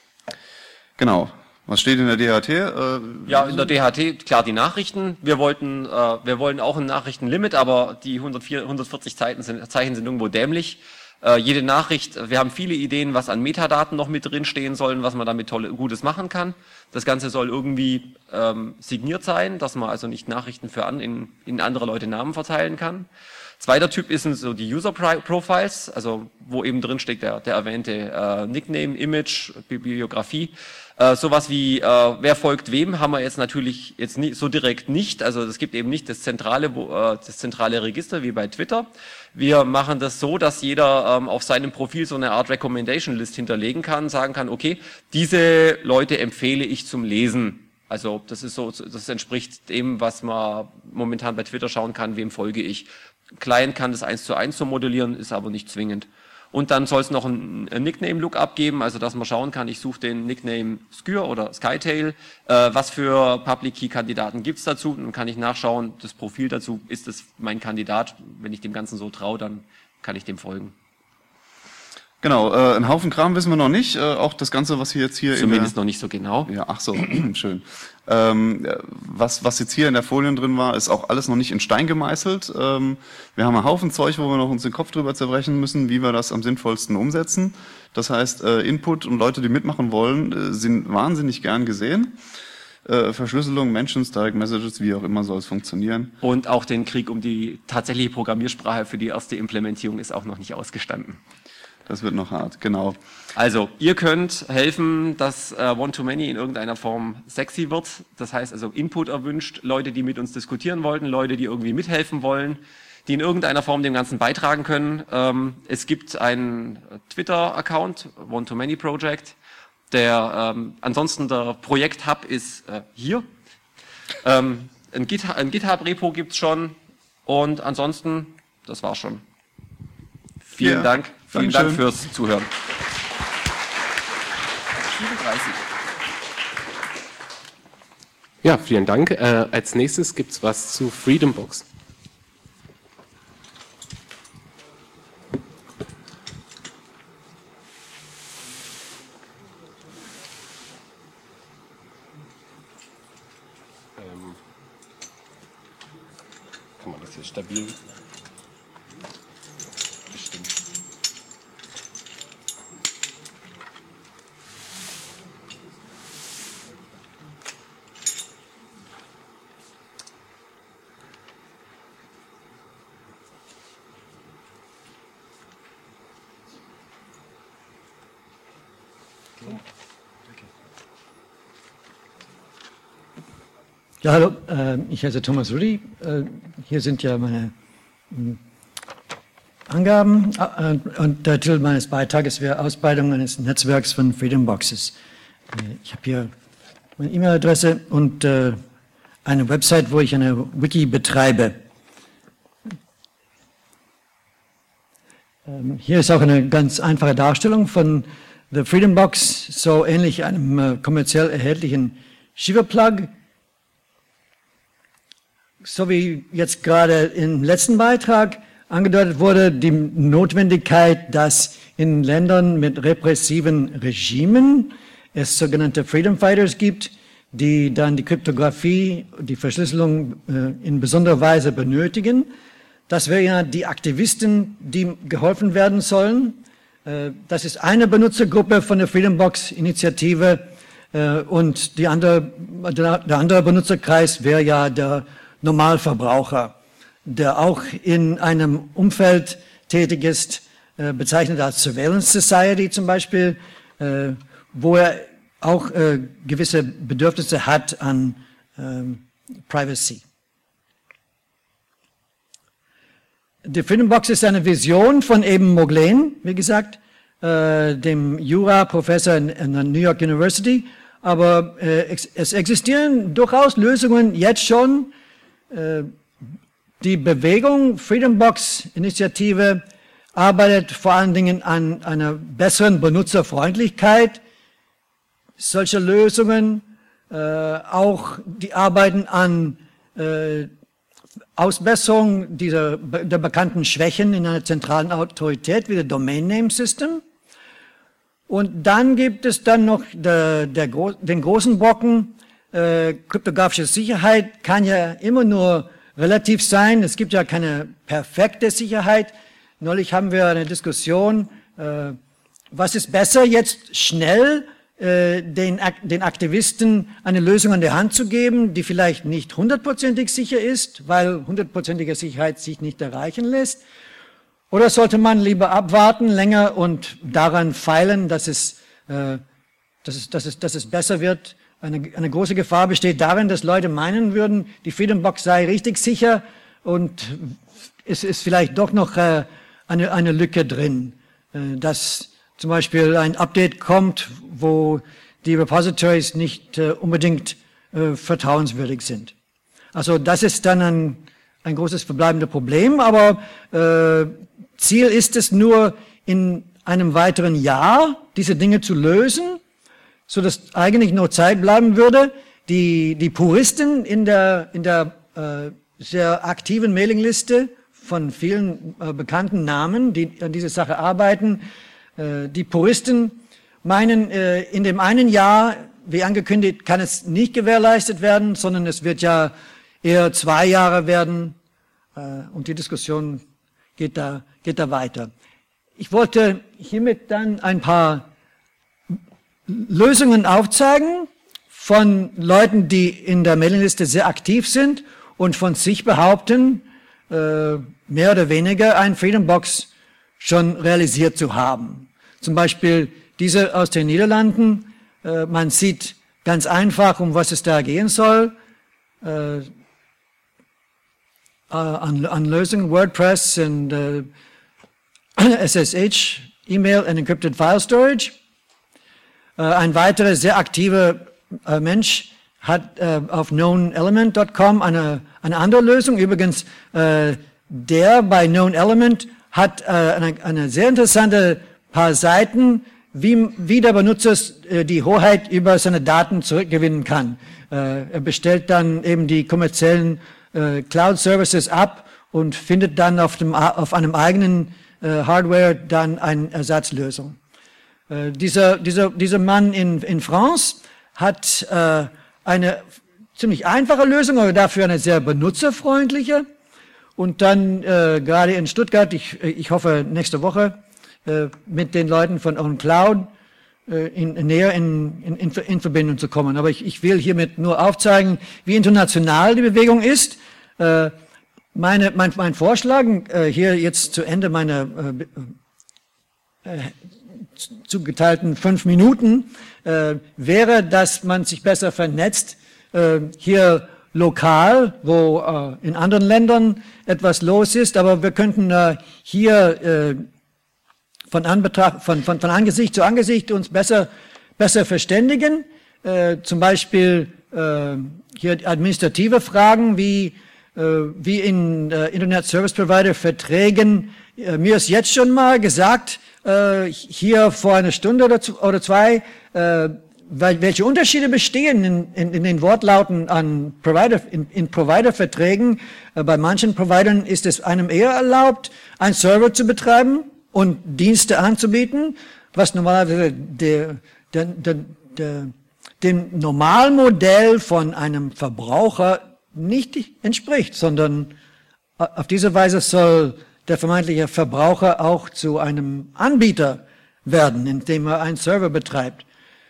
genau. Was steht in der D H T? Äh, ja, in der D H T, klar, die Nachrichten. Wir wollten, äh, wir wollen auch ein Nachrichtenlimit, aber die hundertvier, hundertvierzig Zeichen sind, Zeichen sind irgendwo dämlich. Äh, jede Nachricht, wir haben viele Ideen, was an Metadaten noch mit drin stehen sollen, was man damit tolle, Gutes machen kann. Das Ganze soll irgendwie ähm, signiert sein, dass man also nicht Nachrichten für an, in, in andere Leute Namen verteilen kann. Zweiter Typ ist so die User Profiles, also wo eben drin steckt der, der erwähnte äh, Nickname, Image, Bibliografie. Äh, sowas wie, äh, wer folgt wem, haben wir jetzt natürlich jetzt nie, so direkt nicht. Also es gibt eben nicht das zentrale, wo, äh, das zentrale Register wie bei Twitter. Wir machen das so, dass jeder ähm, auf seinem Profil so eine Art Recommendation List hinterlegen kann, sagen kann, okay, diese Leute empfehle ich zum Lesen. Also das ist so, das entspricht dem, was man momentan bei Twitter schauen kann, wem folge ich. Client kann das eins zu eins so modellieren, ist aber nicht zwingend. Und dann soll es noch ein, ein Nickname-Lookup geben, also dass man schauen kann, ich suche den Nickname Skyr oder Skytail, äh, was für Public-Key-Kandidaten gibt's dazu, dann kann ich nachschauen, das Profil dazu, ist das mein Kandidat, wenn ich dem Ganzen so traue, dann kann ich dem folgen. Genau, äh, ein Haufen Kram wissen wir noch nicht, äh, auch das Ganze, was hier jetzt hier... Zumindest in der, noch nicht so genau. Ja, ach so, schön. Ähm, was, was jetzt hier in der Folien drin war, ist auch alles noch nicht in Stein gemeißelt. Ähm, wir haben einen Haufen Zeug, wo wir noch uns den Kopf drüber zerbrechen müssen, wie wir das am sinnvollsten umsetzen. Das heißt, äh, Input und Leute, die mitmachen wollen, äh, sind wahnsinnig gern gesehen. Äh, Verschlüsselung, Mentions, Direct Messages, wie auch immer soll es funktionieren. Und auch den Krieg um die tatsächliche Programmiersprache für die erste Implementierung ist auch noch nicht ausgestanden. Das wird noch hart, genau. Also, ihr könnt helfen, dass äh, One-to-Many in irgendeiner Form sexy wird. Das heißt also Input erwünscht, Leute, die mit uns diskutieren wollten, Leute, die irgendwie mithelfen wollen, die in irgendeiner Form dem Ganzen beitragen können. Ähm, es gibt einen Twitter-Account, One-to-Many Project. Der, ähm, ansonsten der Projekt-Hub ist äh, hier. Ähm, ein GitHub, ein GitHub-Repo gibt's schon. Und ansonsten, das war's schon. Vielen Ja, Dank. Vielen Dankeschön. Dank fürs Zuhören. vierunddreißig. Ja, vielen Dank. Äh, als nächstes gibt's was zu FreedomBox. Ähm, kann man das hier stabil bestimmen? Ja, hallo, äh, ich heiße Thomas Rudi. Äh, hier sind ja meine mh, Angaben äh, und der Titel meines Beitrages wäre Ausbreitung eines Netzwerks von Freedom Boxes. Äh, ich habe hier meine E-Mail-Adresse und äh, eine Website, wo ich eine Wiki betreibe. Ähm, hier ist auch eine ganz einfache Darstellung von The Freedom Box, so ähnlich einem äh, kommerziell erhältlichen Shiva-Plug. So wie jetzt gerade im letzten Beitrag angedeutet wurde, die Notwendigkeit, dass in Ländern mit repressiven Regimen es sogenannte Freedom Fighters gibt, die dann die Kryptographie, die Verschlüsselung äh, in besonderer Weise benötigen. Das wären ja die Aktivisten, die geholfen werden sollen. Äh, das ist eine Benutzergruppe von der Freedom Box Initiative äh, und die andere, der, der andere Benutzerkreis wäre ja der Normalverbraucher, der auch in einem Umfeld tätig ist, äh, bezeichnet als Surveillance Society zum Beispiel, äh, wo er auch äh, gewisse Bedürfnisse hat an äh, Privacy. Die Freedom Box ist eine Vision von eben Moglen, wie gesagt, äh, dem Jura-Professor in, in der New York University, aber äh, ex es existieren durchaus Lösungen jetzt schon. Die Bewegung Freedom Box Initiative arbeitet vor allen Dingen an einer besseren Benutzerfreundlichkeit solcher Lösungen, äh, auch die arbeiten an äh, Ausbesserung dieser, der bekannten Schwächen in einer zentralen Autorität wie der Domain Name System. Und dann gibt es dann noch der, der, den großen Brocken. Äh, kryptografische Sicherheit kann ja immer nur relativ sein. Es gibt ja keine perfekte Sicherheit. Neulich haben wir eine Diskussion, äh, was ist besser, jetzt schnell äh, den, den Aktivisten eine Lösung an der Hand zu geben, die vielleicht nicht hundertprozentig sicher ist, weil hundertprozentige Sicherheit sich nicht erreichen lässt. Oder sollte man lieber abwarten, länger und daran feilen, dass es, äh, dass es, dass es, dass es besser wird. Eine, eine große Gefahr besteht darin, dass Leute meinen würden, die Freedom Box sei richtig sicher und es ist vielleicht doch noch äh, eine, eine Lücke drin, äh, dass zum Beispiel ein Update kommt, wo die Repositories nicht äh, unbedingt äh, vertrauenswürdig sind. Also das ist dann ein, ein großes verbleibendes Problem, aber äh, Ziel ist es nur, in einem weiteren Jahr diese Dinge zu lösen, so dass eigentlich nur Zeit bleiben würde. Die, die Puristen in der, in der äh, sehr aktiven Mailingliste von vielen äh, bekannten Namen, die an dieser Sache arbeiten, äh, die Puristen meinen, äh, in dem einen Jahr, wie angekündigt, kann es nicht gewährleistet werden, sondern es wird ja eher zwei Jahre werden äh, und die Diskussion geht da, geht da weiter. Ich wollte hiermit dann ein paar Lösungen aufzeigen von Leuten, die in der Mailingliste sehr aktiv sind und von sich behaupten, äh, mehr oder weniger ein Freedom Box schon realisiert zu haben. Zum Beispiel diese aus den Niederlanden. Äh, man sieht ganz einfach, um was es da gehen soll. Äh, an, an Lösungen WordPress und äh, S S H, E-Mail and Encrypted File Storage. Ein weiterer sehr aktiver äh, Mensch hat äh, auf known element dot com eine, eine andere Lösung. Übrigens, äh, der bei Known Element hat äh, eine, eine sehr interessante paar Seiten, wie, wie der Benutzer äh, die Hoheit über seine Daten zurückgewinnen kann. Äh, er bestellt dann eben die kommerziellen äh, Cloud-Services ab und findet dann auf, dem, auf einem eigenen äh, Hardware dann eine Ersatzlösung. Äh, dieser, dieser, dieser Mann in, in France hat äh, eine ziemlich einfache Lösung, aber dafür eine sehr benutzerfreundliche. Und dann äh, gerade in Stuttgart, ich, ich hoffe nächste Woche, äh, mit den Leuten von OwnCloud äh, in, in, näher in, in, in Verbindung zu kommen. Aber ich, ich will hiermit nur aufzeigen, wie international die Bewegung ist. Äh, meine, mein, mein Vorschlag, äh, hier jetzt zu Ende meiner äh, äh, zugeteilten fünf Minuten äh, wäre, dass man sich besser vernetzt, äh, hier lokal, wo äh, in anderen Ländern etwas los ist, aber wir könnten äh, hier äh, von, Anbetracht, von, von, von Angesicht zu Angesicht uns besser, besser verständigen, äh, zum Beispiel äh, hier administrative Fragen wie, äh, wie in äh, Internet Service Provider Verträgen. Äh, mir ist jetzt schon mal gesagt, äh, hier vor einer Stunde oder, zu, oder zwei, äh, welche Unterschiede bestehen in, in, in den Wortlauten an Provider, in, in Provider-Verträgen. Äh, bei manchen Providern ist es einem eher erlaubt, einen Server zu betreiben und Dienste anzubieten, was normalerweise der, der, der, der, dem Normalmodell von einem Verbraucher nicht entspricht, sondern auf diese Weise soll der vermeintliche Verbraucher auch zu einem Anbieter werden, indem er einen Server betreibt.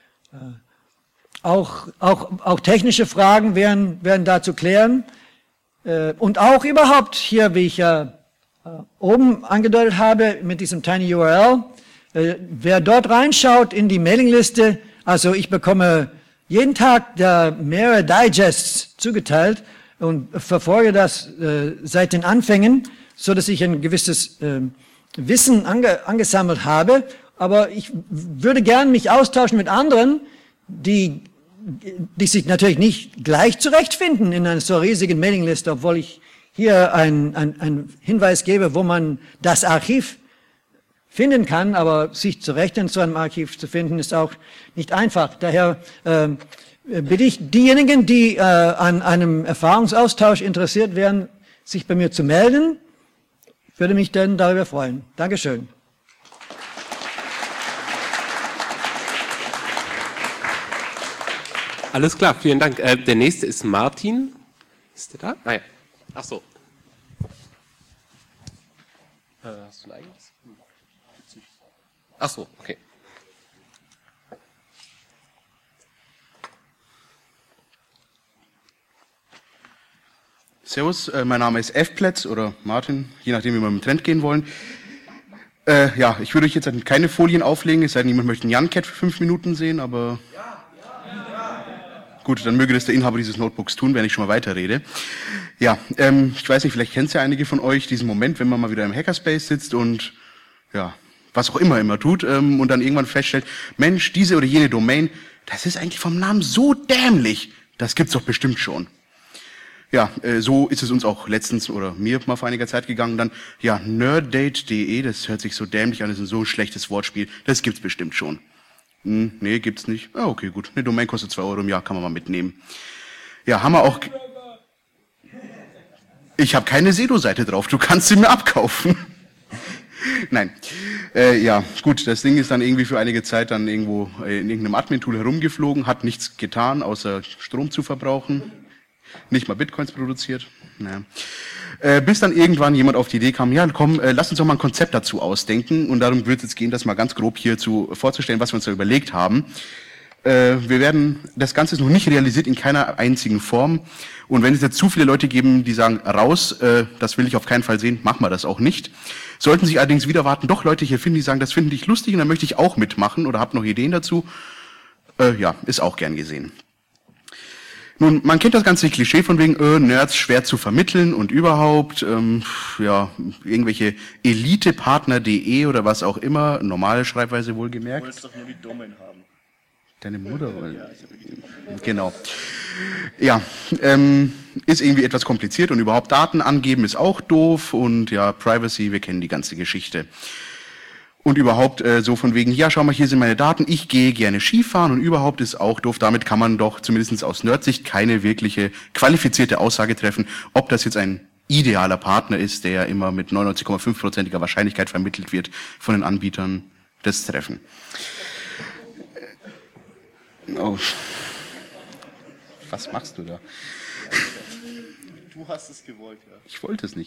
Auch, auch, auch technische Fragen werden, werden da zu klären. Und auch überhaupt hier, wie ich ja oben angedeutet habe, mit diesem Tiny U R L, wer dort reinschaut in die Mailingliste, also ich bekomme jeden Tag da mehrere Digests zugeteilt und verfolge das äh, seit den Anfängen, so dass ich ein gewisses äh, Wissen ange angesammelt habe. Aber ich würde gern mich austauschen mit anderen, die, die sich natürlich nicht gleich zurechtfinden in einer so riesigen Mailingliste, obwohl ich hier einen ein Hinweis gebe, wo man das Archiv finden kann, aber sich zurecht in so einem Archiv zu finden, ist auch nicht einfach. Daher äh, bitte ich diejenigen, die äh, an einem Erfahrungsaustausch interessiert wären, sich bei mir zu melden. Ich würde mich dann darüber freuen. Dankeschön. Alles klar, vielen Dank. Äh, der nächste ist Martin. Ist der da? Ah ja. Ach so. Äh, hast du ein eigenes? Ach so, okay. Servus, äh, mein Name ist F-Plätz oder Martin, je nachdem, wie wir mit dem Trend gehen wollen. Äh, ja, ich würde euch jetzt keine Folien auflegen, es sei denn, jemand möchte einen Jan-Cat für fünf Minuten sehen, aber... Ja, ja, ja. Gut, dann möge das der Inhaber dieses Notebooks tun, wenn ich schon mal weiterrede. Ja, ähm, ich weiß nicht, vielleicht kennt ja einige von euch diesen Moment, wenn man mal wieder im Hackerspace sitzt und, ja, was auch immer immer tut, ähm, und dann irgendwann feststellt, Mensch, diese oder jene Domain, das ist eigentlich vom Namen so dämlich, das gibt's doch bestimmt schon. Ja, äh, so ist es uns auch letztens oder mir mal vor einiger Zeit gegangen. Dann, ja, nerddate punkt de, das hört sich so dämlich an, das ist ein so schlechtes Wortspiel, das gibt's bestimmt schon. Hm, nee, gibt's nicht. Ah, okay, gut, eine Domain kostet zwei Euro im Jahr, kann man mal mitnehmen. Ja, haben wir auch... Ich habe keine Sedo-Seite drauf, du kannst sie mir abkaufen. Nein. Äh, ja, gut, das Ding ist dann irgendwie für einige Zeit dann irgendwo in irgendeinem Admin-Tool herumgeflogen, hat nichts getan, außer Strom zu verbrauchen. Nicht mal Bitcoins produziert. Naja. Äh, bis dann irgendwann jemand auf die Idee kam, ja komm, äh, lass uns doch mal ein Konzept dazu ausdenken. Und darum wird es jetzt gehen, das mal ganz grob hier zu, vorzustellen, was wir uns da überlegt haben. Äh, wir werden, das Ganze ist noch nicht realisiert in keiner einzigen Form. Und wenn es jetzt zu viele Leute geben, die sagen, raus, äh, das will ich auf keinen Fall sehen, machen wir das auch nicht. Sollten sich allerdings wieder warten, doch Leute hier finden, die sagen, das finde ich lustig und dann möchte ich auch mitmachen oder habt noch Ideen dazu, äh, ja, ist auch gern gesehen. Nun, man kennt das ganze Klischee von wegen, äh, Nerds schwer zu vermitteln und überhaupt, ähm, ja, irgendwelche Elitepartner punkt de oder was auch immer, normale Schreibweise wohlgemerkt. Du wolltest doch nur die Domain haben. Deine Mutter? Ja, genau. Ja, ähm, ist irgendwie etwas kompliziert und überhaupt Daten angeben ist auch doof und ja, Privacy, wir kennen die ganze Geschichte. Und überhaupt äh, so von wegen, ja, schau mal, hier sind meine Daten, ich gehe gerne Skifahren und überhaupt ist auch doof. Damit kann man doch zumindest aus Nerdsicht keine wirkliche qualifizierte Aussage treffen, ob das jetzt ein idealer Partner ist, der immer mit neunundneunzig Komma fünf prozentiger Wahrscheinlichkeit vermittelt wird von den Anbietern des Treffen. Oh. Was machst du da? Du hast es gewollt, ja. Ich wollte es nicht.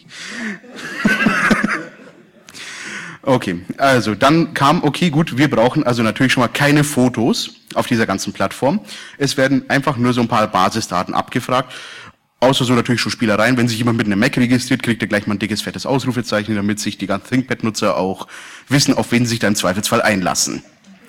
Okay, also dann kam, okay, gut, wir brauchen also natürlich schon mal keine Fotos auf dieser ganzen Plattform. Es werden einfach nur so ein paar Basisdaten abgefragt. Außer so natürlich schon Spielereien. Wenn sich jemand mit einem Mac registriert, kriegt er gleich mal ein dickes, fettes Ausrufezeichen, damit sich die ganzen ThinkPad-Nutzer auch wissen, auf wen sie sich da im Zweifelsfall einlassen.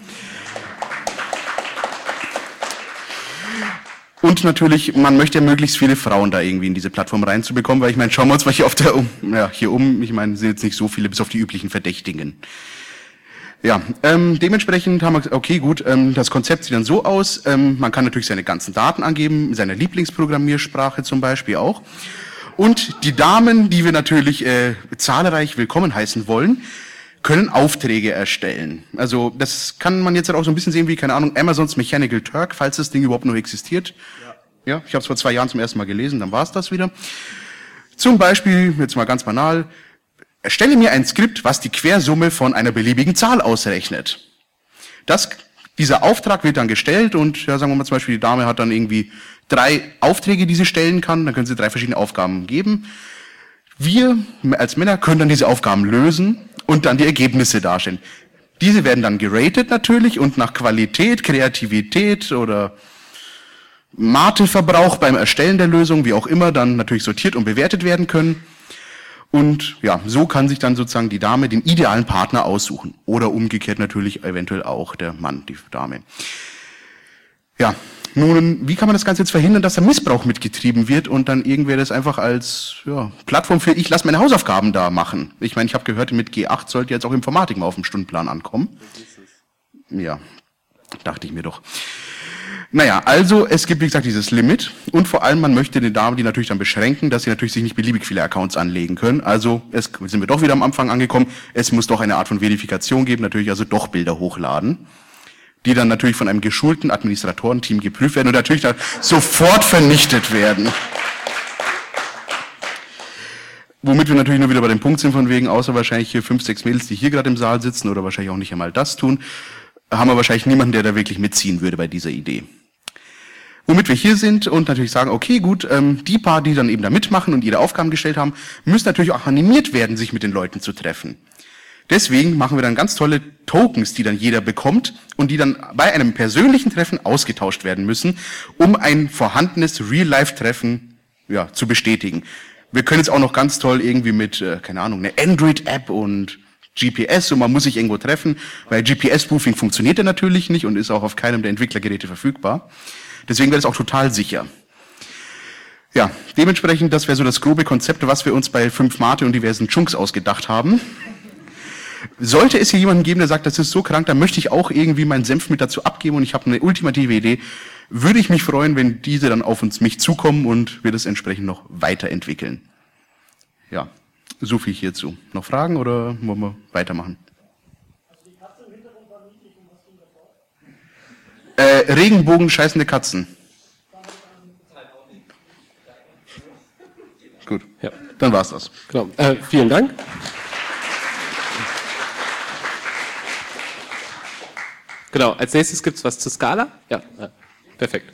Und natürlich, man möchte ja möglichst viele Frauen da irgendwie in diese Plattform reinzubekommen, weil ich meine, schauen wir uns mal hier auf der, um, ja, hier um, ich meine, sind jetzt nicht so viele, bis auf die üblichen Verdächtigen. Ja, ähm, dementsprechend haben wir gesagt, okay, gut, ähm, das Konzept sieht dann so aus, ähm, man kann natürlich seine ganzen Daten angeben, seine Lieblingsprogrammiersprache zum Beispiel auch. Und die Damen, die wir natürlich äh, zahlreich willkommen heißen wollen, können Aufträge erstellen. Also das kann man jetzt auch so ein bisschen sehen wie, keine Ahnung, Amazons Mechanical Turk, falls das Ding überhaupt noch existiert. Ja, ja ich habe es vor zwei Jahren zum ersten Mal gelesen, dann war es das wieder. Zum Beispiel, jetzt mal ganz banal, erstelle mir ein Skript, was die Quersumme von einer beliebigen Zahl ausrechnet. Das, dieser Auftrag wird dann gestellt und, ja, sagen wir mal zum Beispiel, die Dame hat dann irgendwie drei Aufträge, die sie stellen kann, dann können sie drei verschiedene Aufgaben geben. Wir als Männer können dann diese Aufgaben lösen und dann die Ergebnisse darstellen. Diese werden dann geratet natürlich und nach Qualität, Kreativität oder Mateverbrauch beim Erstellen der Lösung, wie auch immer, dann natürlich sortiert und bewertet werden können. Und ja, so kann sich dann sozusagen die Dame den idealen Partner aussuchen. Oder umgekehrt natürlich eventuell auch der Mann, die Dame. Ja, nun, wie kann man das Ganze jetzt verhindern, dass da Missbrauch mitgetrieben wird und dann irgendwer das einfach als ja, Plattform für ich lasse meine Hausaufgaben da machen? Ich meine, ich habe gehört, mit G acht sollte jetzt auch Informatik mal auf den Stundenplan ankommen. Ja, dachte ich mir doch. Naja, also es gibt, wie gesagt, dieses Limit und vor allem, man möchte den Damen die natürlich dann beschränken, dass sie natürlich sich nicht beliebig viele Accounts anlegen können. Also es sind wir doch wieder am Anfang angekommen, es muss doch eine Art von Verifikation geben, natürlich also doch Bilder hochladen, die dann natürlich von einem geschulten Administratorenteam geprüft werden und natürlich dann sofort vernichtet werden. Womit wir natürlich nur wieder bei dem Punkt sind von wegen, außer wahrscheinlich hier fünf, sechs Mädels, die hier gerade im Saal sitzen oder wahrscheinlich auch nicht einmal das tun, haben wir wahrscheinlich niemanden, der da wirklich mitziehen würde bei dieser Idee. Womit wir hier sind und natürlich sagen, okay, gut, ähm, die paar, die dann eben da mitmachen und ihre Aufgaben gestellt haben, müssen natürlich auch animiert werden, sich mit den Leuten zu treffen. Deswegen machen wir dann ganz tolle Tokens, die dann jeder bekommt und die dann bei einem persönlichen Treffen ausgetauscht werden müssen, um ein vorhandenes Real-Life-Treffen ja, zu bestätigen. Wir können jetzt auch noch ganz toll irgendwie mit, äh, keine Ahnung, eine Android-App und G P S und man muss sich irgendwo treffen, weil G P S-Spoofing funktioniert ja natürlich nicht und ist auch auf keinem der Entwicklergeräte verfügbar. Deswegen wäre es auch total sicher. Ja, dementsprechend, das wäre so das grobe Konzept, was wir uns bei fünf Mate und diversen Chunks ausgedacht haben. Sollte es hier jemanden geben, der sagt, das ist so krank, dann möchte ich auch irgendwie meinen Senf mit dazu abgeben und ich habe eine ultimative Idee, würde ich mich freuen, wenn diese dann auf uns mich zukommen und wir das entsprechend noch weiterentwickeln. Ja, so viel hierzu. Noch Fragen oder wollen wir weitermachen? Äh, Regenbogen scheißende Katzen. Gut, ja, dann war's das. Genau. Äh, vielen Dank. Genau, als nächstes gibt's was zu Scala. Ja, ja, perfekt.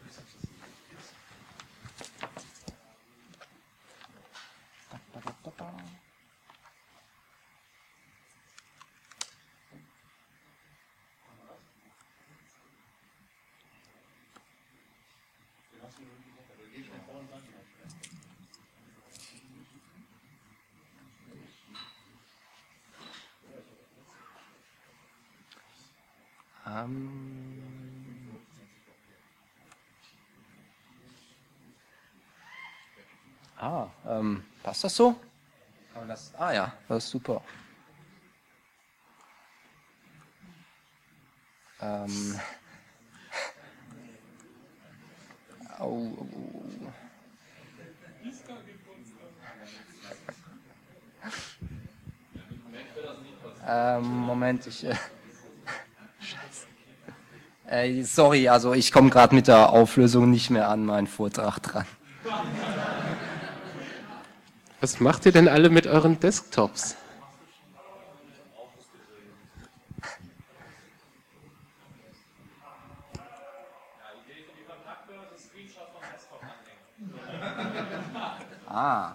Ah, ähm, passt das so? Aber das, ah ja, das ist super. Ähm. Au, au, au. Ähm, Moment, ich. Äh, Scheiße. Äh, sorry, also ich komme gerade mit der Auflösung nicht mehr an meinen Vortrag dran. Was macht ihr denn alle mit euren Desktops? Ah.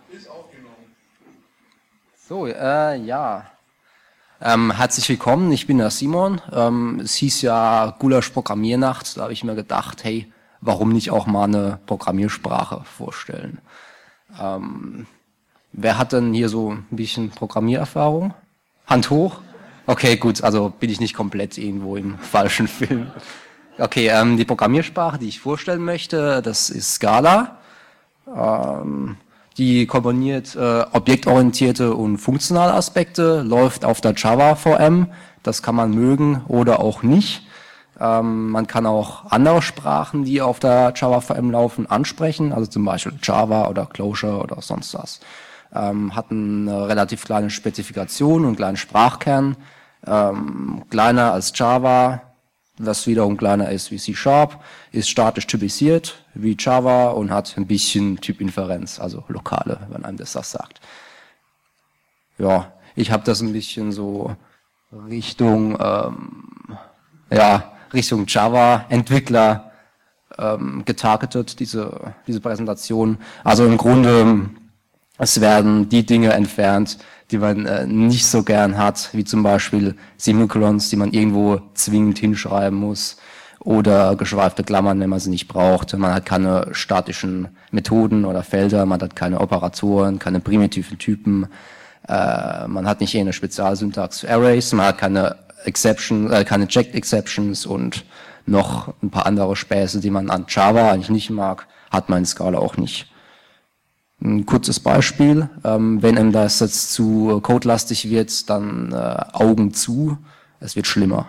So, äh, ja. Ähm, herzlich willkommen, ich bin der Simon. Ähm, es hieß ja Gulasch Programmiernacht, da habe ich mir gedacht, hey, warum nicht auch mal eine Programmiersprache vorstellen? Ähm, wer hat denn hier so ein bisschen Programmiererfahrung? Hand hoch? Okay, gut, also bin ich nicht komplett irgendwo im falschen Film. Okay, ähm, die Programmiersprache, die ich vorstellen möchte, das ist Scala. Ähm, die kombiniert äh, objektorientierte und funktionale Aspekte, läuft auf der Java V M. Das kann man mögen oder auch nicht. Ähm, man kann auch andere Sprachen, die auf der Java V M laufen, ansprechen, also zum Beispiel Java oder Clojure oder sonst was. Ähm, hat eine relativ kleine Spezifikation und einen kleinen Sprachkern, ähm, kleiner als Java, das wiederum kleiner ist wie C Sharp, ist statisch typisiert wie Java und hat ein bisschen Typinferenz, also lokale, wenn einem das das sagt. Ja, ich habe das ein bisschen so Richtung, ähm, ja, Richtung Java-Entwickler ähm, getargetet, diese, diese Präsentation. Also im Grunde, es werden die Dinge entfernt, die man äh, nicht so gern hat, wie zum Beispiel Semikolons, die man irgendwo zwingend hinschreiben muss, oder geschweifte Klammern, wenn man sie nicht braucht. Man hat keine statischen Methoden oder Felder, man hat keine Operatoren, keine primitiven Typen, äh, man hat nicht eine Spezialsyntax für Arrays, man hat keine Exception, äh, keine Checked Exceptions und noch ein paar andere Späße, die man an Java eigentlich nicht mag, hat man in Scala auch nicht. Ein kurzes Beispiel, ähm, wenn einem das jetzt zu codelastig wird, dann äh, Augen zu, es wird schlimmer.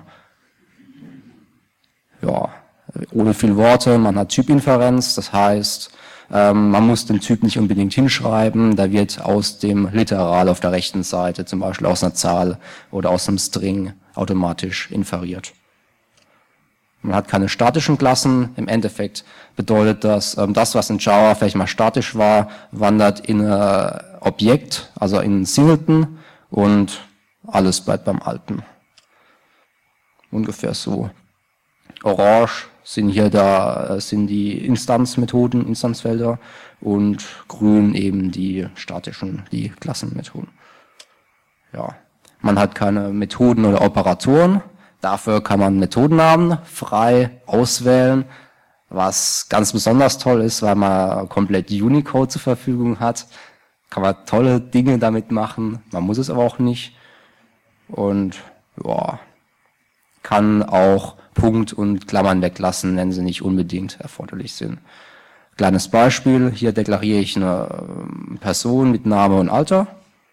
Ja, ohne viel Worte, man hat Typinferenz, das heißt, ähm, man muss den Typ nicht unbedingt hinschreiben, da wird aus dem Literal auf der rechten Seite, zum Beispiel aus einer Zahl oder aus einem String, automatisch inferiert. Man hat keine statischen Klassen. Im Endeffekt bedeutet das, ähm, das, was in Java vielleicht mal statisch war, wandert in ein Objekt, also in einen Singleton, und alles bleibt beim Alten. Ungefähr so. Orange sind hier da, sind die Instanzmethoden, Instanzfelder, und grün eben die statischen, die Klassenmethoden. Ja. Man hat keine Methoden oder Operatoren. Dafür kann man Methodennamen frei auswählen, was ganz besonders toll ist, weil man komplett Unicode zur Verfügung hat. Kann man tolle Dinge damit machen, man muss es aber auch nicht. Und ja, kann auch Punkt und Klammern weglassen, wenn sie nicht unbedingt erforderlich sind. Kleines Beispiel, hier deklariere ich eine Person mit Name und Alter.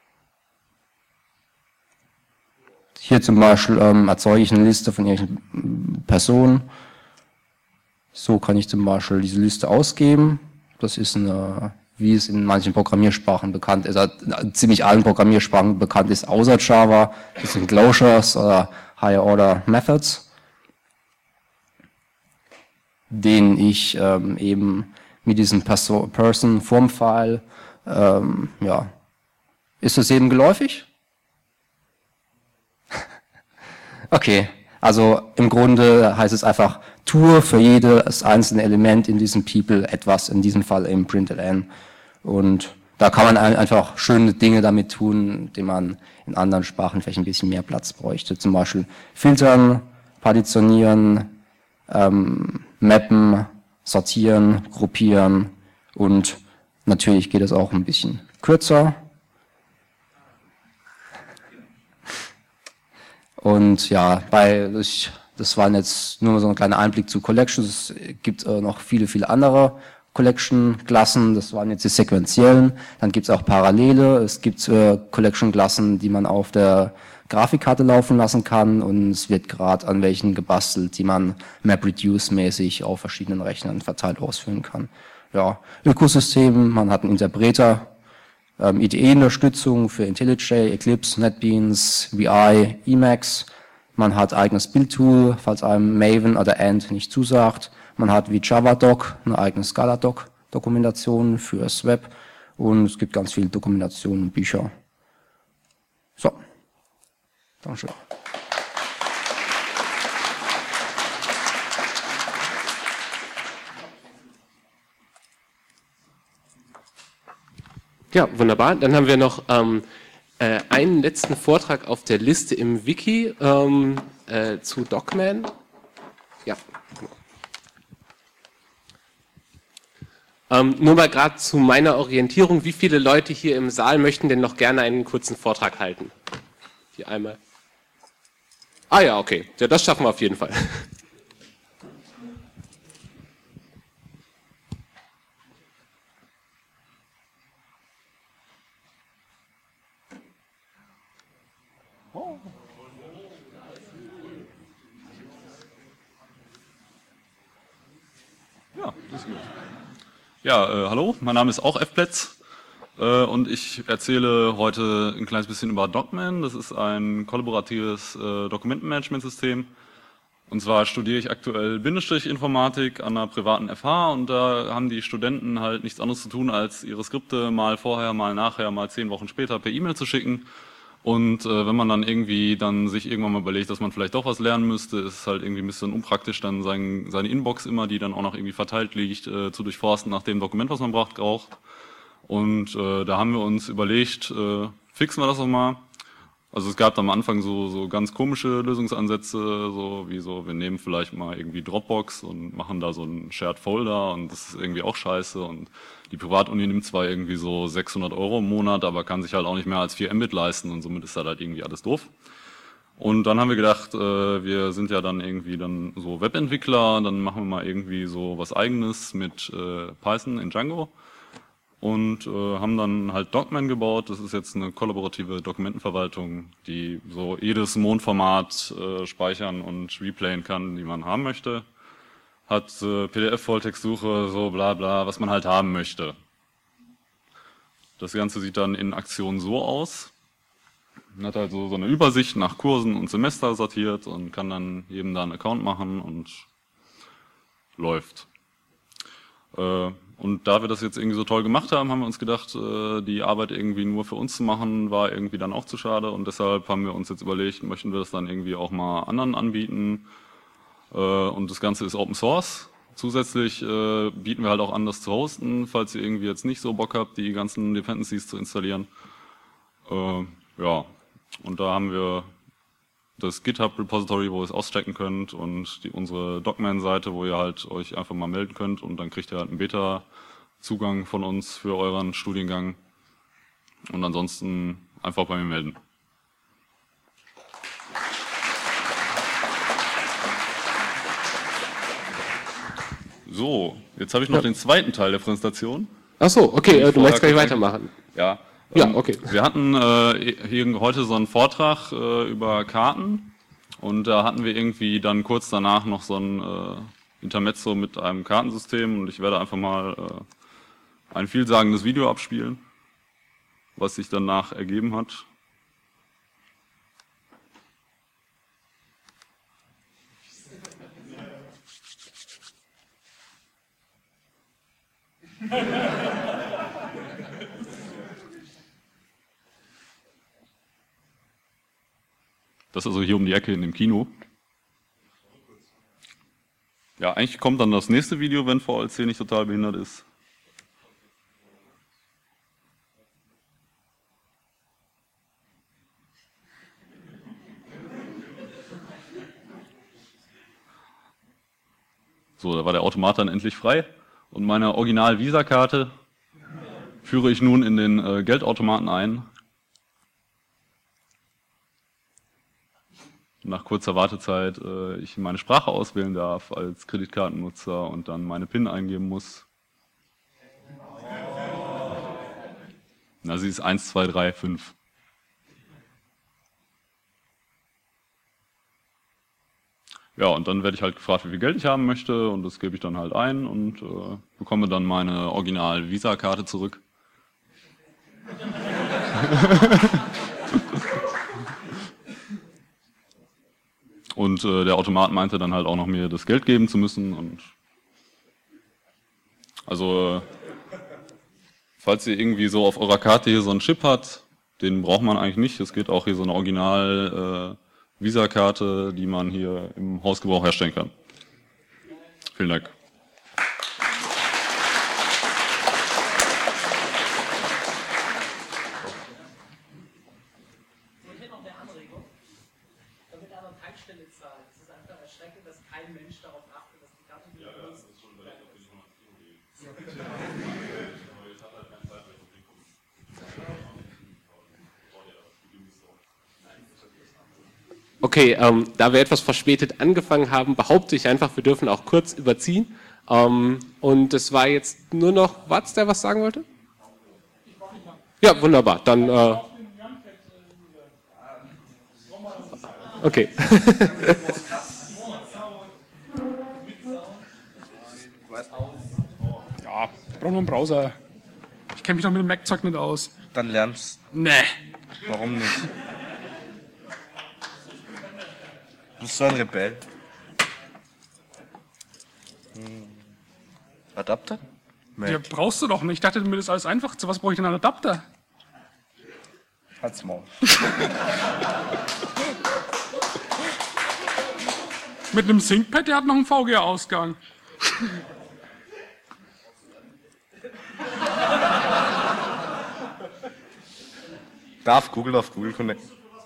Hier zum Beispiel ähm, erzeuge ich eine Liste von irgendwelchen Personen. So kann ich zum Beispiel diese Liste ausgeben. Das ist eine, wie es in manchen Programmiersprachen bekannt ist, also in ziemlich allen Programmiersprachen bekannt ist, außer Java. Das sind Closures oder Higher Order Methods, den ich ähm, eben mit diesem Person-Form-File, ähm, ja, ist das eben geläufig? Okay, also im Grunde heißt es einfach, tue für jedes einzelne Element in diesem People etwas, in diesem Fall im println. Und da kann man einfach schöne Dinge damit tun, die man in anderen Sprachen vielleicht ein bisschen mehr Platz bräuchte. Zum Beispiel filtern, partitionieren, ähm, mappen, sortieren, gruppieren, und natürlich geht es auch ein bisschen kürzer. Und ja, bei, ich, das waren jetzt nur so ein kleiner Einblick zu Collections. Es gibt äh, noch viele, viele andere Collection-Klassen. Das waren jetzt die sequenziellen. Dann gibt es auch Parallele. Es gibt äh, Collection-Klassen, die man auf der Grafikkarte laufen lassen kann. Und es wird gerade an welchen gebastelt, die man MapReduce-mäßig auf verschiedenen Rechnern verteilt ausführen kann. Ja, Ökosystem, man hat einen Interpreter, Ähm, I D E-Unterstützung für IntelliJ, Eclipse, NetBeans, V I, Emacs. Man hat eigenes Build-Tool, falls einem Maven oder Ant nicht zusagt. Man hat wie JavaDoc eine eigene Scaladoc-Dokumentation fürs Web. Und es gibt ganz viele Dokumentationen und Bücher. So. Dankeschön. Ja, wunderbar. Dann haben wir noch ähm, äh, einen letzten Vortrag auf der Liste im Wiki ähm, äh, zu Docman. Ja. Ähm, nur mal gerade zu meiner Orientierung, wie viele Leute hier im Saal möchten denn noch gerne einen kurzen Vortrag halten? Hier einmal. Ah ja, okay. Ja, das schaffen wir auf jeden Fall. Ja, das ist gut. Ja, äh, hallo, mein Name ist auch F-Plätz äh, und ich erzähle heute ein kleines bisschen über Docman. Das ist ein kollaboratives äh, Dokumentenmanagementsystem. Und zwar studiere ich aktuell Bindestrich-Informatik an einer privaten F H und da haben die Studenten halt nichts anderes zu tun, als ihre Skripte mal vorher, mal nachher, mal zehn Wochen später per E-Mail zu schicken. Und äh, wenn man dann irgendwie dann sich irgendwann mal überlegt, dass man vielleicht doch was lernen müsste, ist es halt irgendwie ein bisschen unpraktisch, dann sein, seine Inbox immer, die dann auch noch irgendwie verteilt liegt, äh, zu durchforsten nach dem Dokument, was man braucht, braucht. Und äh, da haben wir uns überlegt, äh, fixen wir das doch mal. Also es gab am Anfang so, so ganz komische Lösungsansätze, so wie so, wir nehmen vielleicht mal irgendwie Dropbox und machen da so einen Shared Folder und das ist irgendwie auch scheiße und die Privatuni nimmt zwar irgendwie so sechshundert Euro im Monat, aber kann sich halt auch nicht mehr als vier Mbit leisten und somit ist das halt irgendwie alles doof. Und dann haben wir gedacht, äh, wir sind ja dann irgendwie dann so Webentwickler, dann machen wir mal irgendwie so was Eigenes mit äh, Python in Django. Und äh, haben dann halt Docman gebaut. Das ist jetzt eine kollaborative Dokumentenverwaltung, die so jedes Mondformat äh, speichern und replayen kann, die man haben möchte. Hat äh, P D F-Volltextsuche, so bla bla, was man halt haben möchte. Das Ganze sieht dann in Aktion so aus. Man hat halt so, so eine Übersicht nach Kursen und Semester sortiert und kann dann jedem da einen Account machen und läuft. Äh, Und da wir das jetzt irgendwie so toll gemacht haben, haben wir uns gedacht, die Arbeit irgendwie nur für uns zu machen, war irgendwie dann auch zu schade. Und deshalb haben wir uns jetzt überlegt, möchten wir das dann irgendwie auch mal anderen anbieten. Und das Ganze ist Open Source. Zusätzlich bieten wir halt auch an, das zu hosten, falls ihr irgendwie jetzt nicht so Bock habt, die ganzen Dependencies zu installieren. Ja, und da haben wir das GitHub-Repository, wo ihr es auschecken könnt und die, unsere Docman-Seite, wo ihr halt euch einfach mal melden könnt und dann kriegt ihr halt einen Beta-Zugang von uns für euren Studiengang und ansonsten einfach bei mir melden. So, jetzt habe ich noch ja. den zweiten Teil der Präsentation. Ach so, okay, du möchtest gleich weitermachen. Ja. Ja, okay. Wir hatten äh, hier heute so einen Vortrag äh, über Karten und da hatten wir irgendwie dann kurz danach noch so ein äh, Intermezzo mit einem Kartensystem und ich werde einfach mal äh, ein vielsagendes Video abspielen, was sich danach ergeben hat. Das ist also hier um die Ecke in dem Kino. Ja, eigentlich kommt dann das nächste Video, wenn V L C nicht total behindert ist. So, da war der Automat dann endlich frei und meine Original-Visa-Karte führe ich nun in den äh, Geldautomaten ein. Nach kurzer Wartezeit äh, ich meine Sprache auswählen darf als Kreditkartennutzer und dann meine PIN eingeben muss. Na, sie ist eins, zwei, drei, fünf. Ja, und dann werde ich halt gefragt, wie viel Geld ich haben möchte und das gebe ich dann halt ein und äh, bekomme dann meine Original-Visa-Karte zurück. Und äh, der Automat meinte dann halt auch noch mir das Geld geben zu müssen. Und also, äh, falls ihr irgendwie so auf eurer Karte hier so einen Chip habt, den braucht man eigentlich nicht. Es geht auch hier so eine Original äh, Visa-Karte, die man hier im Hausgebrauch herstellen kann. Vielen Dank. Mensch darauf achtet, dass die Karte ja, ja, das ist schon überlegt, ob wir nicht mal nach Kino gehen. Okay, ähm, da wir etwas verspätet angefangen haben, behaupte ich einfach, wir dürfen auch kurz überziehen. Ähm, und es war jetzt nur noch Watz, der was sagen wollte? Ja, wunderbar. Dann. Äh, okay. Ja, ich brauche nur einen Browser. Ich kenne mich doch mit dem Mac-Zeug nicht aus. Dann lernst. Nee. Warum nicht? Du bist so ein Rebell. Hm. Adapter? Mac. Ja, brauchst du doch nicht. Ich dachte, mir ist alles einfach. Zu was brauche ich denn einen Adapter? Halt's Maul. Mit einem ThinkPad, der hat noch einen V G A-Ausgang. Darf Google auf Google Connect?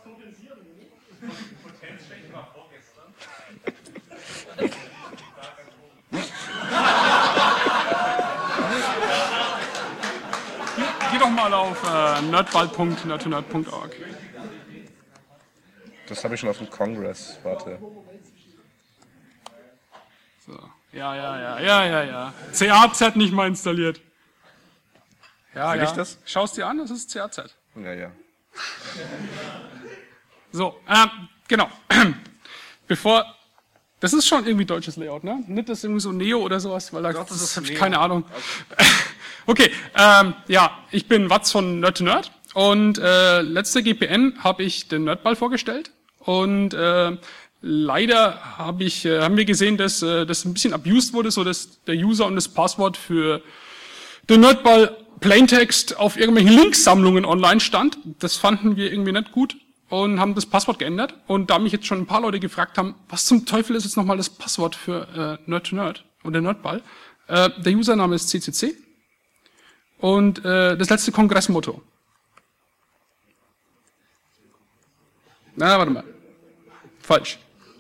Geh doch mal auf äh, nerdball punkt nerd to nerd punkt org. Das habe ich schon auf dem Congress. Warte. So. Ja, ja, ja, ja, ja, ja. C A Z nicht mal installiert. Ja, Will ja. ich das? Schau es dir an, das ist C A Z. Ja, ja. So, ähm, genau. Bevor, das ist schon irgendwie deutsches Layout, ne? Nicht das irgendwie so Neo oder sowas, weil da Doch, das das ist habe ich Neo. keine Ahnung. Okay, ähm, ja, ich bin Watz von Nerd to Nerd und äh, letzte G P N habe ich den Nerdball vorgestellt und äh, leider habe ich, äh, haben wir gesehen, dass äh, das ein bisschen abused wurde, so dass der User und das Passwort für den Nerdball Plaintext auf irgendwelchen Linksammlungen online stand. Das fanden wir irgendwie nicht gut und haben das Passwort geändert. Und da mich jetzt schon ein paar Leute gefragt haben, was zum Teufel ist jetzt nochmal das Passwort für äh, Nerd to Nerd und der Nerdball? Äh, der Username ist C C C und äh, das letzte Kongressmotto. Na, warte mal. Falsch.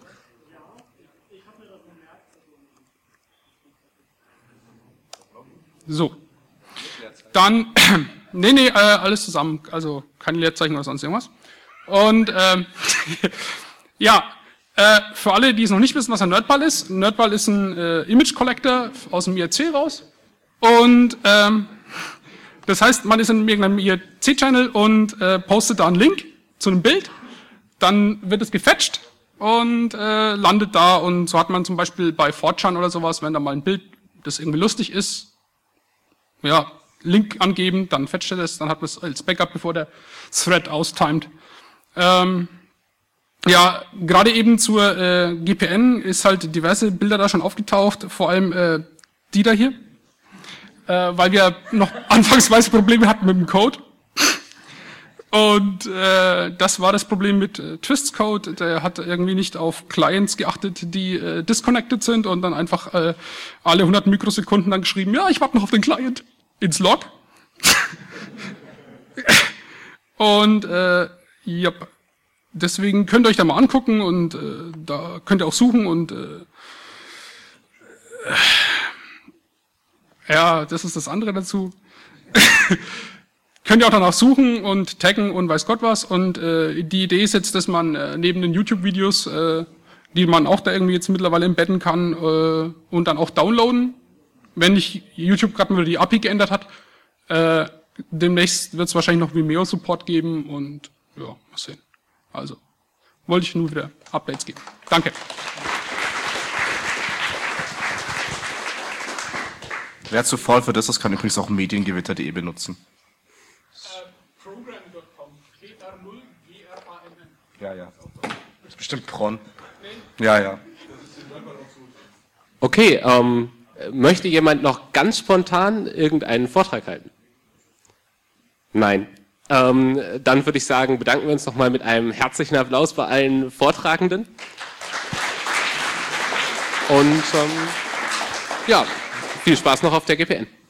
So. Dann, nee, nee, äh, alles zusammen, also keine Leerzeichen oder sonst irgendwas. Und ähm, ja, äh, für alle, die es noch nicht wissen, was ein Nerdball ist, ein Nerdball ist ein äh, Image Collector aus dem I R C raus. Und ähm, das heißt, man ist in irgendeinem I R C-Channel und äh, postet da einen Link zu einem Bild, dann wird es gefetcht und äh, landet da und so hat man zum Beispiel bei four chan oder sowas, wenn da mal ein Bild, das irgendwie lustig ist, ja, Link angeben, dann fetcht er das, dann hat man es als Backup, bevor der Thread austimet. Ähm, ja, gerade eben zur äh, G P N ist halt diverse Bilder da schon aufgetaucht, vor allem äh, die da hier, äh, weil wir noch anfangsweise Probleme hatten mit dem Code. Und äh, das war das Problem mit äh, Twists Code, der hat irgendwie nicht auf Clients geachtet, die äh, disconnected sind und dann einfach äh, alle hundert Mikrosekunden dann geschrieben, ja, ich warte noch auf den Client. Ins Log. Und äh, ja, deswegen könnt ihr euch da mal angucken und äh, da könnt ihr auch suchen und äh, ja, das ist das andere dazu. Könnt ihr auch danach suchen und taggen und weiß Gott was. Und äh, die Idee ist jetzt, dass man äh, neben den YouTube-Videos, äh, die man auch da irgendwie jetzt mittlerweile embedden kann äh, und dann auch downloaden, wenn nicht YouTube gerade mal die A P I geändert hat, äh, demnächst wird es wahrscheinlich noch Vimeo-Support geben und ja, mal sehen. Also, wollte ich nur wieder Updates geben. Danke. Wer zu faul für das ist, kann übrigens auch mediengewitter punkt de benutzen. Äh, program punkt com. P R null G R A N N. Ja, ja. Das ist bestimmt Bronn. Ja, ja. Okay, ähm, möchte jemand noch ganz spontan irgendeinen Vortrag halten? Nein. Ähm, dann würde ich sagen, bedanken wir uns nochmal mit einem herzlichen Applaus bei allen Vortragenden. Und ähm, ja, viel Spaß noch auf der G P N.